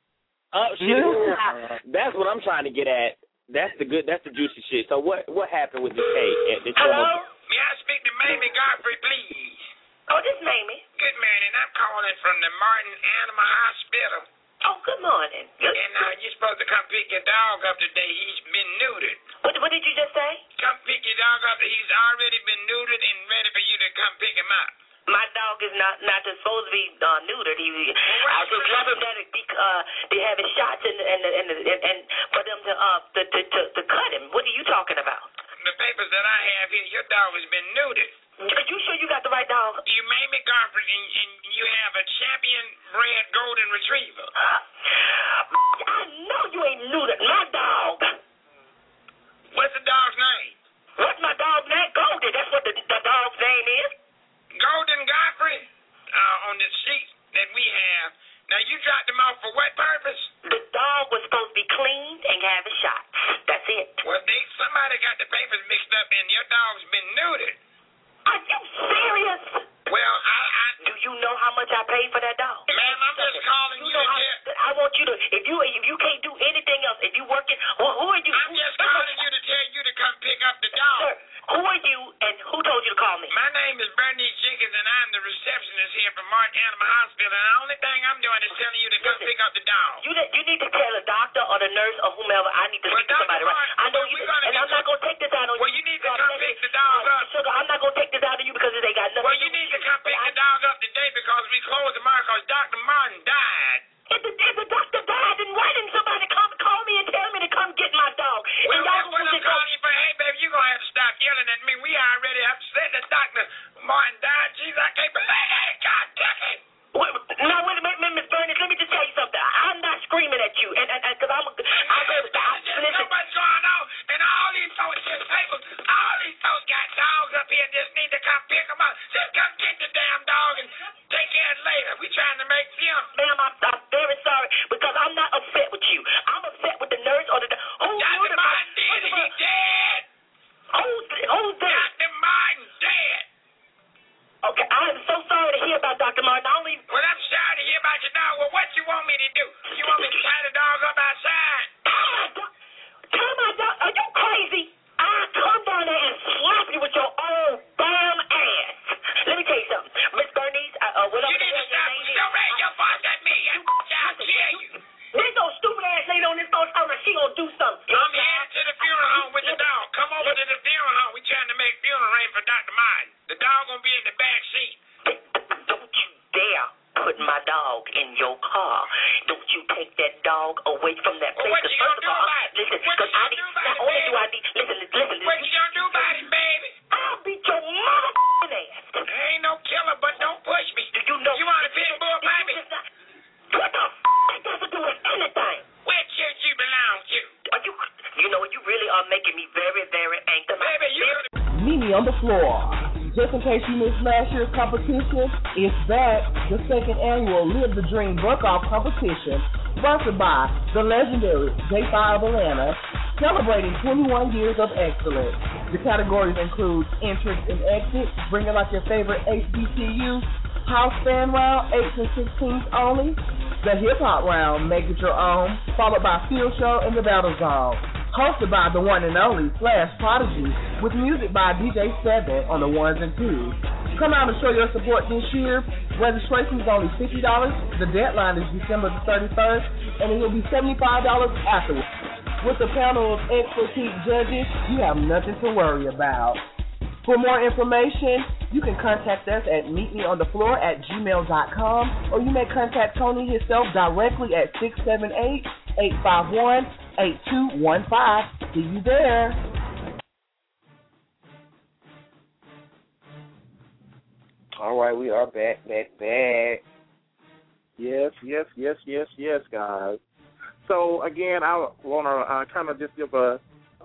S6: That's what I'm trying to get at. That's the juicy shit. So what happened with the cake?
S8: Hello? May I speak to Mamie Godfrey, please?
S14: Oh, this is Mamie.
S8: Good morning. I'm calling from the Martin Animal Hospital.
S14: Oh, good morning.
S8: And you're supposed to come pick your dog up today. He's been neutered.
S14: What did you just say?
S8: Come pick your dog up. He's already been neutered and ready for you to come pick him up.
S14: My dog is not just supposed to be neutered. I just love him that they having shots and for them to cut him. What are you talking about?
S8: The papers that I have here, your dog has been neutered.
S14: Are you sure you got the right dog?
S8: You Mamie Godfrey, and you have a champion bred golden retriever.
S14: I know you ain't neutered my dog.
S8: What's the dog's name?
S14: What's my dog's name? Golden. That's what the dog's name is.
S8: Golden Godfrey, on the sheet that we have. Now, you dropped him off for what purpose?
S14: The dog was supposed to be cleaned and having shots. That's it.
S8: Well, somebody got the papers mixed up, and your dog's been neutered.
S14: Are you serious?
S8: Well,
S14: do you know how much I paid for that dog?
S8: Ma'am, I'm just calling you to tell.
S14: I want you to, if you can't do anything else, if you working, who are you?
S8: I'm just calling you to tell you to come pick up the dog.
S14: Sir, who are you, and who told you to call me?
S8: My name is Bernice Jenkins, and I'm the receptionist here from Martin Animal Hospital, and the only thing I'm doing is telling you to come pick up the dog.
S14: You need to tell the doctor or the nurse or whomever, I need to speak to somebody, right? I know you, and I'm not going to take this out on you.
S8: Well, you need to come pick the dog up.
S14: Sugar, I'm not going to take this out on you because it ain't got nothing.
S8: Well, you need to come pick the dog up today because we closed tomorrow because Dr. Martin died.
S14: If the doctor died, then why didn't somebody call me and tell me to come get my dog?
S8: Well,
S14: and
S8: that's what I'm calling you for. Hey, baby, you're going to have to stop yelling at me. We already have said that Dr. Martin died. Jesus, I can't believe it. God damn it.
S14: Now, wait a minute, Miss Bernice, let me just tell you something. I'm not screaming at you, and because
S8: listen. So much going on, and all these folks got dogs up here just need to come pick them up. Just come get the damn dog and take care of it later. We trying to make films.
S14: Ma'am, I'm very sorry because I'm not upset with you. I'm upset with the nurse or the
S8: Dr. Martin dead. He dead.
S14: Who's dead?
S8: Dr. Martin dead.
S14: Okay, I am so sorry to hear about Dr. Martin.
S8: Well, I'm sorry to hear about your dog. Well, what you want me to do? You want me to tie the dog up outside?
S14: Tie my dog? Are you crazy? I'll come down there and slap you with your own damn ass. Let me tell you something. Miss Bernice, whatever.
S8: You need to stop. Don't raise your voice at me. I'll kill you.
S14: There's no stupid ass lady on this phone. She gonna do something.
S8: I'm headed to the funeral home with the dog. Come over to the funeral home. We trying to make funeral arrangements for Dr. Martin. The dog gonna be in the back seat.
S14: Don't you dare put my dog in your car. Don't you take that dog away from that place.
S8: Well, what you gonna do about it?
S14: Listen,
S8: what you gonna do about it,
S14: listen.
S8: What you gonna do about it, baby?
S14: I'll beat your mother ass.
S8: I ain't no killer, but don't push me.
S14: Do you know?
S8: You want a pit bull, baby?
S14: What the that got to do with anything?
S8: Where church you belong to?
S14: You really are making me very, very angry.
S8: Baby,
S4: Meet me on the floor. Just in case you missed last year's competition, it's back. The second annual Live the Dream Book-Off competition, sponsored by the legendary J5 Atlanta, celebrating 21 years of excellence. The categories include entrance and exit, bringing like your favorite HBCU, house fan round, 8s and 16s only, the hip-hop round, make it your own, followed by field show and the battle zone. Hosted by the one and only Flash Prodigy, with music by DJ 7 on the 1s and 2s. Come out and show your support this year. Registration is only $50. The deadline is December the 31st, and it will be $75 afterwards. With a panel of expertise judges, you have nothing to worry about. For more information, you can contact us at meetmeonthefloor@gmail.com, or you may contact Tony himself directly at 678-851-8215. See you there.
S11: All right, we are back.
S7: Yes, guys. So, again, I want to kind of just give a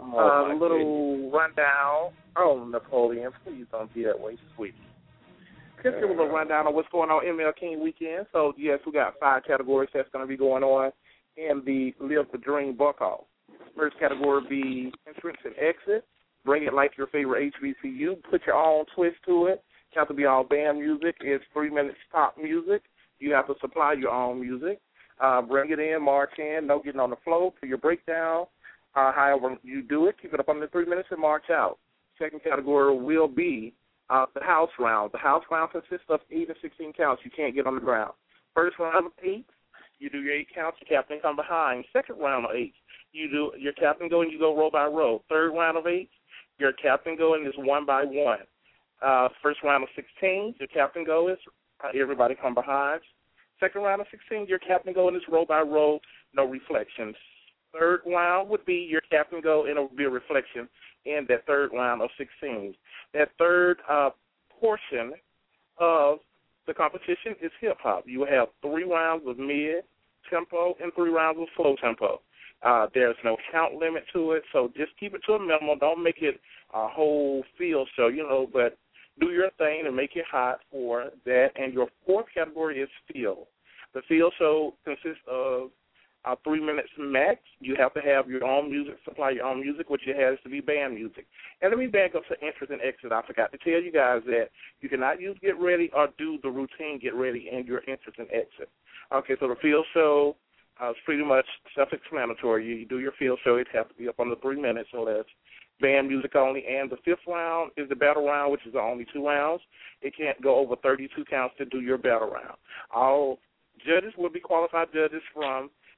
S7: little rundown. Oh, Napoleon, please don't be that way, sweetie. Just give a little rundown on what's going on ML King Weekend. So, yes, we got 5 categories that's going to be going on in the Live the Dream Book-Off. First category will be entrance and exit. Bring it like your favorite HBCU. Put your own twist to it. You have to be all band music. It's 3 minutes pop music. You have to supply your own music. Bring it in, march in, no getting on the floor for your breakdown. However you do it, keep it up under 3 minutes and march out. Second category will be the house round. The house round consists of 8 and 16 counts. You can't get on the ground. First round of 8, you do your 8 counts. Your captain come behind. Second round of 8, you do your captain go and you go row by row. Third round of 8, your captain go and is 1 by 1. First round of 16, your captain go is everybody come behind. Second round of 16, your captain go and is row by row, no reflections. Third round would be your captain go and it will be a reflection in that third round of 16. That third portion of the competition is hip-hop. You will have 3 rounds of mid-tempo and 3 rounds of slow tempo. There's no count limit to it, so just keep it to a minimum. Don't make it a whole field show, but do your thing and make it hot for that. And your fourth category is field. The field show consists of 3 minutes max. You have to have your own music, supply your own music, which it has to be band music. And let me back up to entrance and exit. I forgot to tell you guys that you cannot use get ready or do the routine get ready in your entrance and exit. Okay, so the field show is pretty much self-explanatory. You do your field show, it has to be up under 3 minutes, so that's band music only. And the fifth round is the battle round, which is only 2 rounds. It can't go over 32 counts to do your battle round. All judges will be qualified judges from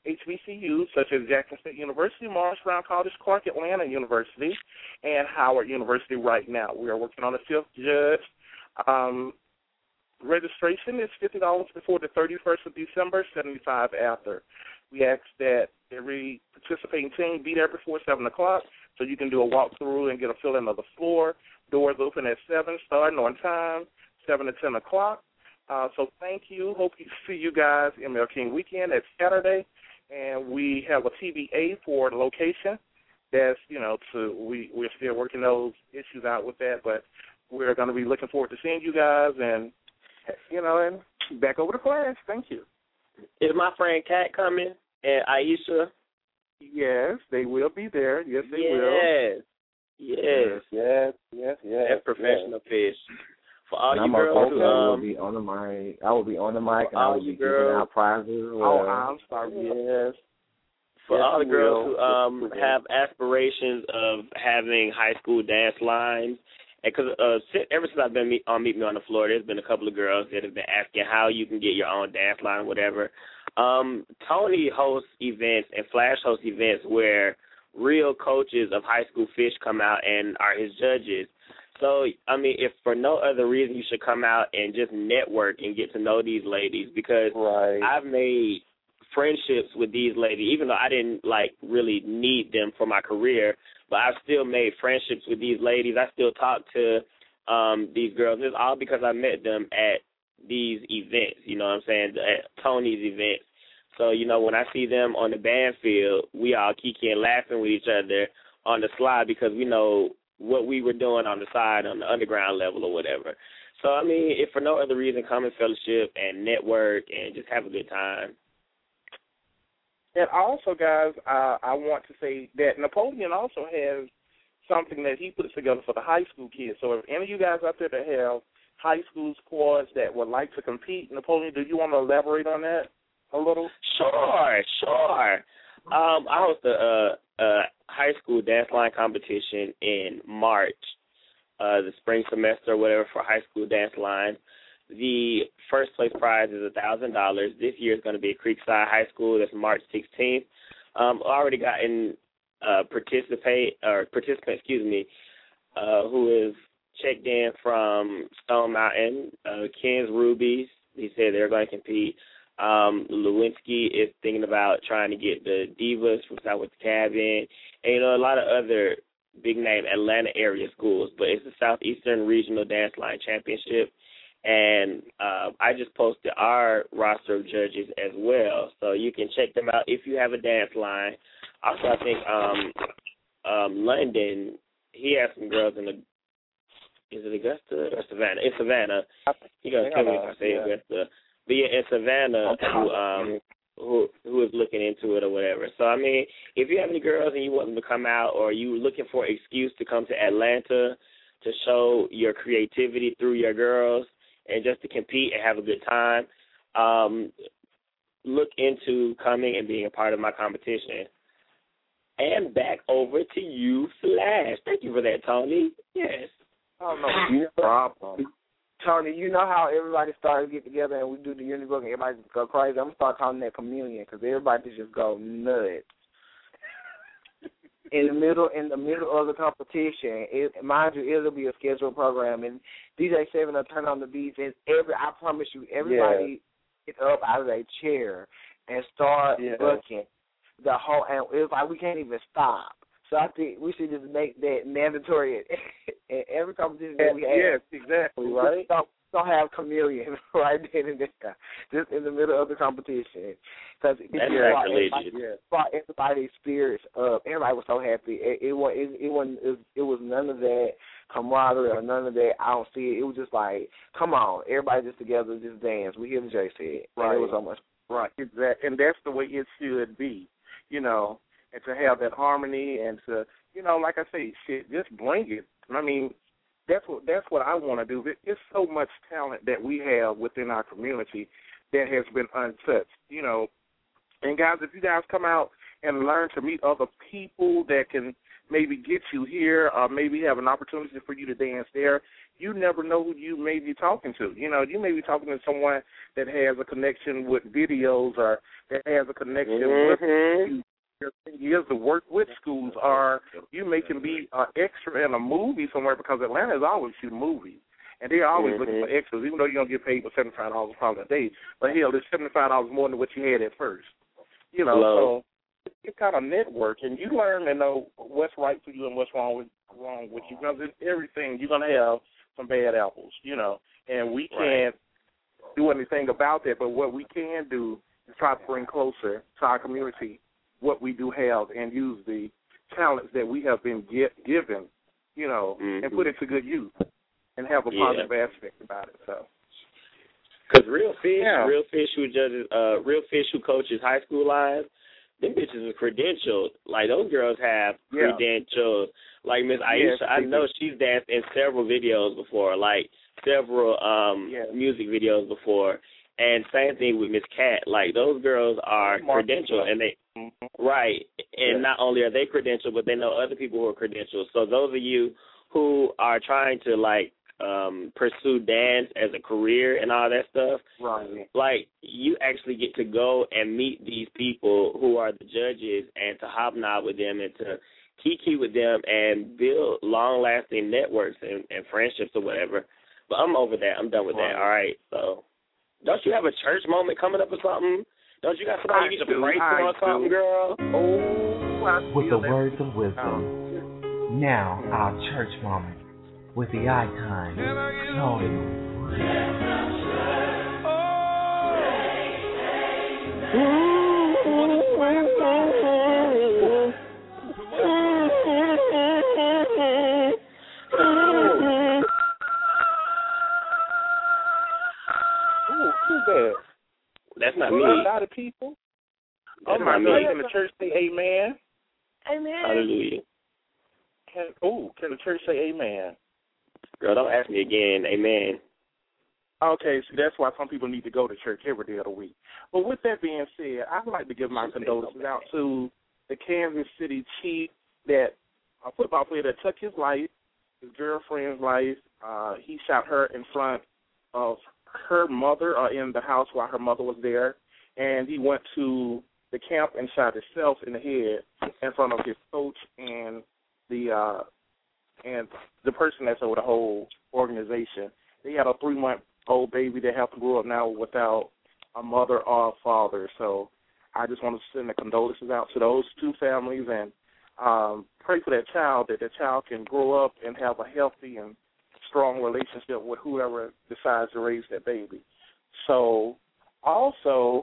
S7: HBCUs such as Jackson State University, Morris Brown College, Clark Atlanta University, and Howard University right now. We are working on a 5th judge. Registration is $50 before the 31st of December, $75 after. We ask that every participating team be there before 7 o'clock so you can do a walkthrough and get a feeling of the floor. Doors open at 7, starting on time, 7 to 10 o'clock. So thank you. Hope to see you guys ML King weekend. It's Saturday, and we have a TBA for the location. That's, we're still working those issues out with that, but we're going to be looking forward to seeing you guys and, and back over to class. Thank you.
S6: Is my friend Kat coming and Aisha?
S7: Yes, they will be there. Yes, they will.
S6: Yes.
S11: That's
S6: professional fish. For all
S11: and
S6: you girls who
S11: I will be on the mic. I will be on the mic, and I will be giving out prizes.
S7: I'm sorry.
S11: Yes.
S6: For all the girls who have aspirations of having high school dance lines, and because ever since I've been on Meet Me on the Floor, there's been a couple of girls that have been asking how you can get your own dance line or whatever. Tony hosts events and Flash hosts events where real coaches of high school fish come out and are his judges. So, if for no other reason, you should come out and just network and get to know these ladies, because I've made friendships with these ladies, even though I didn't, really need them for my career, but I've still made friendships with these ladies. I still talk to these girls. It's all because I met them at these events, you know what I'm saying, at Tony's events. So, when I see them on the band field, we all kiki and laughing with each other on the slide because we know what we were doing on the side, on the underground level or whatever. So, if for no other reason, come and fellowship and network and just have a good time.
S7: And also, guys, I want to say that Napoleon also has something that he puts together for the high school kids. So if any of you guys out there that have high school squads that would like to compete, Napoleon, do you want to elaborate on that a little?
S6: Sure. I host a high school dance line competition in March, the spring semester or whatever, for high school dance line. The first place prize is $1,000. This year is going to be at Creekside High School. That's March 16th. Already gotten participant, who is checked in from Stone Mountain. Ken's Rubies, he said they're going to compete. Lewinsky is thinking about trying to get the Divas from Southwest Cabin, and a lot of other big name Atlanta area schools. But it's the Southeastern Regional Dance Line Championship, and I just posted our roster of judges as well, so you can check them out if you have a dance line. Also, I think London, he has some girls in the. Is it Augusta or Savannah? It's Savannah. He gonna kill me if I say Augusta. But yeah, in Savannah, who is looking into it or whatever. So, if you have any girls and you want them to come out, or you looking for an excuse to come to Atlanta to show your creativity through your girls and just to compete and have a good time, look into coming and being a part of my competition. And back over to you, Flash. Thank you for that, Tony. Yes.
S11: Oh, no problem. Tony, you know how everybody started to get together and we do the unity book and everybody just go crazy? I'm going to start calling that communion because everybody just go nuts. In the middle of the competition, mind you, it'll be a scheduled program, and DJ Seven will turn on the beats, and I promise you, everybody get up out of their chair and start booking the whole, and it's like we can't even stop. So I think we should just make that mandatory in every competition that we have.
S7: Yes, exactly, right?
S11: Don't have chameleon right then and there, just in the middle of the competition. Because it brought everybody's spirits up. Everybody was so happy. It was none of that camaraderie or none of that. I don't see it. It was just like, come on, everybody just together, just dance. We hear the Jay said. Right. And it was so much.
S7: Right, exactly. And that's the way it should be, and to have that harmony and to, like I say, just bring it. That's what I want to do. There's so much talent that we have within our community that has been untouched, And guys, if you guys come out and learn to meet other people that can maybe get you here, or maybe have an opportunity for you to dance there. You never know who you may be talking to. You know, you may be talking to someone that has a connection with videos, or that has a connection with you. Years to work with schools, or you may can be an extra in a movie somewhere, because Atlanta is always shooting movies. And they're always looking for extras, even though you don't get paid for $75 probably a day. But hell, it's $75 more than what you had at first. You know, so you kind of network, and you learn to know what's right for you and what's wrong with you. Because in everything, you're gonna have some bad apples, you know. And we can't do anything about that. But what we can do is try to bring closer to our community what we do have, and use the talents that we have been given, you know, and put it to good use, and have a positive aspect about it. So,
S6: because Real Fish who coaches high school live, them bitches are credentialed. Like, those girls have credentials. Like Miss Aisha, I know she's danced in several videos before, like several music videos before. And same thing with Miss Cat. Like, those girls are credentialed, and they and not only are they credentialed, but they know other people who are credentialed. So those of you who are trying to like pursue dance as a career and all that stuff, like, you actually get to go and meet these people who are the judges, and to hobnob with them, and to kiki with them, and build long-lasting networks and friendships or whatever. But I'm over that. I'm done with that. All right, so. Don't you have a church moment coming up or something? Don't you got somebody you need to pray for or something, girl?
S9: With the words of wisdom. Now, our church moment with the icon, Tony.
S6: That's not me.
S7: A lot of people.
S6: That's not me.
S7: Can the church say amen?
S3: Amen.
S6: Hallelujah.
S7: Can the church say amen?
S6: Girl, don't ask me again. Amen.
S7: Okay, so that's why some people need to go to church every day of the week. But with that being said, I'd like to give my condolences out to the Kansas City Chief, that a football player that took his life, his girlfriend's life. He shot her in front of her mother, in the house while her mother was there, and he went to the camp and shot himself in the head in front of his coach and the person that's over the whole organization. They had a 3-month-old baby that have to grow up now without a mother or a father. So I just want to send the condolences out to those two families, and pray for that child, that the child can grow up and have a healthy and strong relationship with whoever decides to raise that baby. So, also,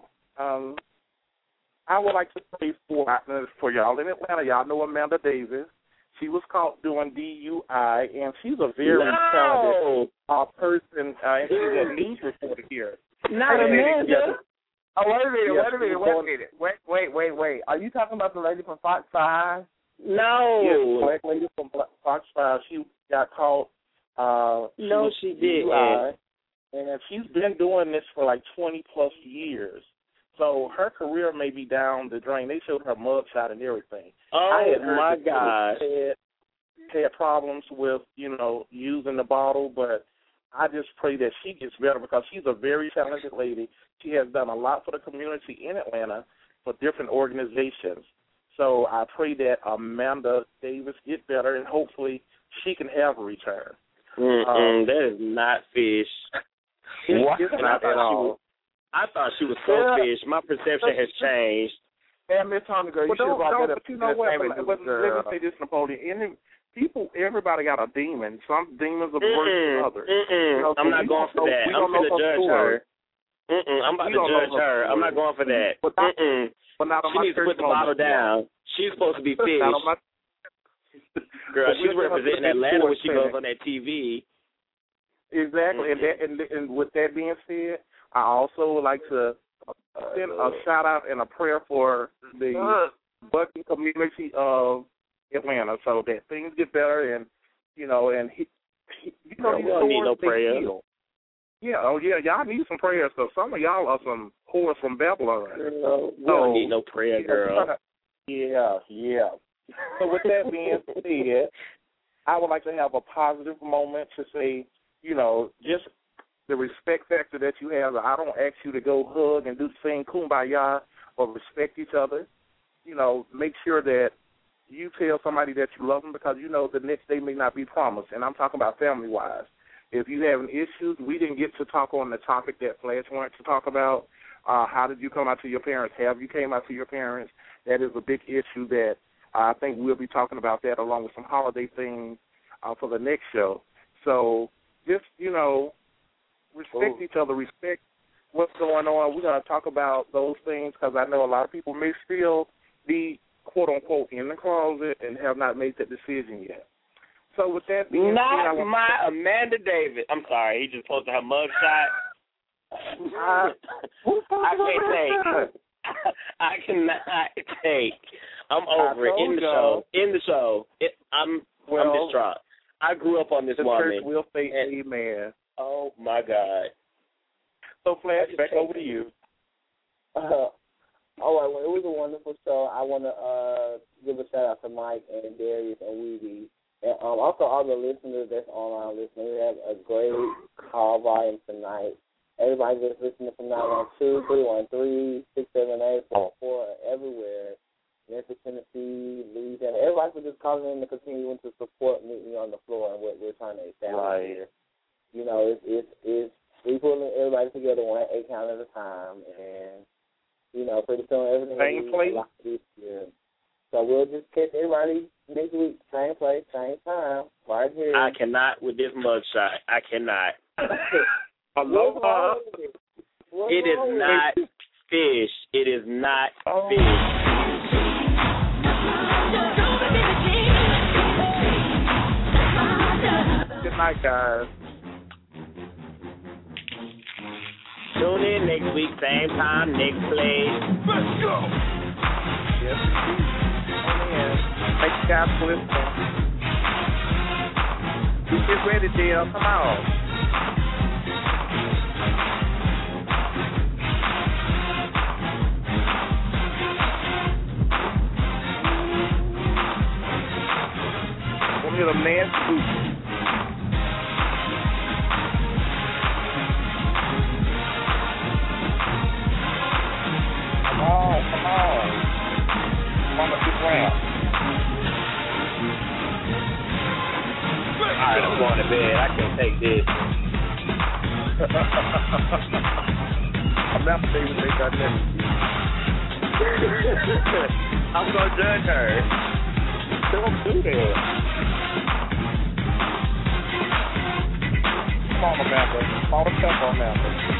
S7: I would like to pray for y'all in Atlanta. Y'all know Amanda Davis. She was caught doing DUI, and she's a very talented person, and she's a news reporter here.
S5: Not Amanda. Oh, wait a minute. Are you talking about the lady from Fox 5?
S6: No.
S7: Yes, the black lady from Fox 5. She got caught.
S6: No, she did.
S7: And she's been doing this for like 20-plus years. So her career may be down the drain. They showed her mugshot and everything.
S6: Oh, my gosh.
S7: Had problems with, using the bottle, but I just pray that she gets better, because she's a very talented lady. She has done a lot for the community in Atlanta for different organizations. So I pray that Amanda Davis get better, and hopefully she can have a return.
S6: That is not fish.
S7: It's not at all.
S6: I thought she was so fish. My perception has changed.
S7: And Miss Honey Girl, you should have brought that up. But you know what? Let me say this, Napoleon. Everybody got a demon. Some demons are worse than others.
S6: I'm not going for that. I'm going to judge her. I'm about to judge her. I'm not going for that. She needs to put the bottle down. She's supposed to be fish. Girl, she's representing Atlanta when she goes on that TV.
S7: Exactly. And with that being said, I also would like to send a shout-out and a prayer for the Bucky community of Atlanta, so that things get better, and he
S6: we don't need no prayer.
S7: Y'all need some prayers, because some of y'all are some whores from Babylon.
S6: We don't need no prayer, girl.
S7: Yeah. So with that being said, I would like to have a positive moment to say, just the respect factor that you have. I don't ask you to go hug and do the same kumbaya, but respect each other. Make sure that you tell somebody that you love them because the next day may not be promised. And I'm talking about family-wise. If you having issues, we didn't get to talk on the topic that Flash wanted to talk about. How did you come out to your parents? Have you came out to your parents? That is a big issue that I think we'll be talking about that along with some holiday things for the next show. So just, respect each other, respect what's going on. We're going to talk about those things because I know a lot of people may still be, quote-unquote, in the closet and have not made that decision yet. So with that being
S6: said, my Amanda Davis. I'm sorry, he just posted her mugshot. I can't take. I cannot take. I'm over it. In the show. I'm distraught. I grew up on this woman.
S7: The church will say amen.
S6: Oh my God.
S7: So Flash, back over to you.
S11: All right, well, it was a wonderful show. I want to give a shout out to Mike and Darius and Weeby. And also all the listeners that's online listening. We have a great call volume tonight. Everybody just listening from 912-313-678-44 everywhere. Memphis, Tennessee, Louisiana. Everybody was just calling in to continue to support me on the floor and what we're trying to establish here. It's we pulling everybody together 1 8 count at a time, and pretty soon everything will be a lot easier. So we'll just catch everybody next week, same place, same time, right here.
S6: I cannot with this mugshot. I cannot.
S7: Aloha.
S6: It is not fish. It is not fish.
S7: Good night, guys.
S6: Tune in next week, same time, next place.
S7: Let's go. Yes, indeed. Thank you guys for listening. Get ready, Dale. Come on. One little nasty boot. Come on. Mama, get round.
S6: All right, I'm going to bed. I can't take this.
S7: I'm not saying they got that.
S6: I'm going to judge her.
S7: Don't do that. Come on, Amanda. Call the tempo, Amanda.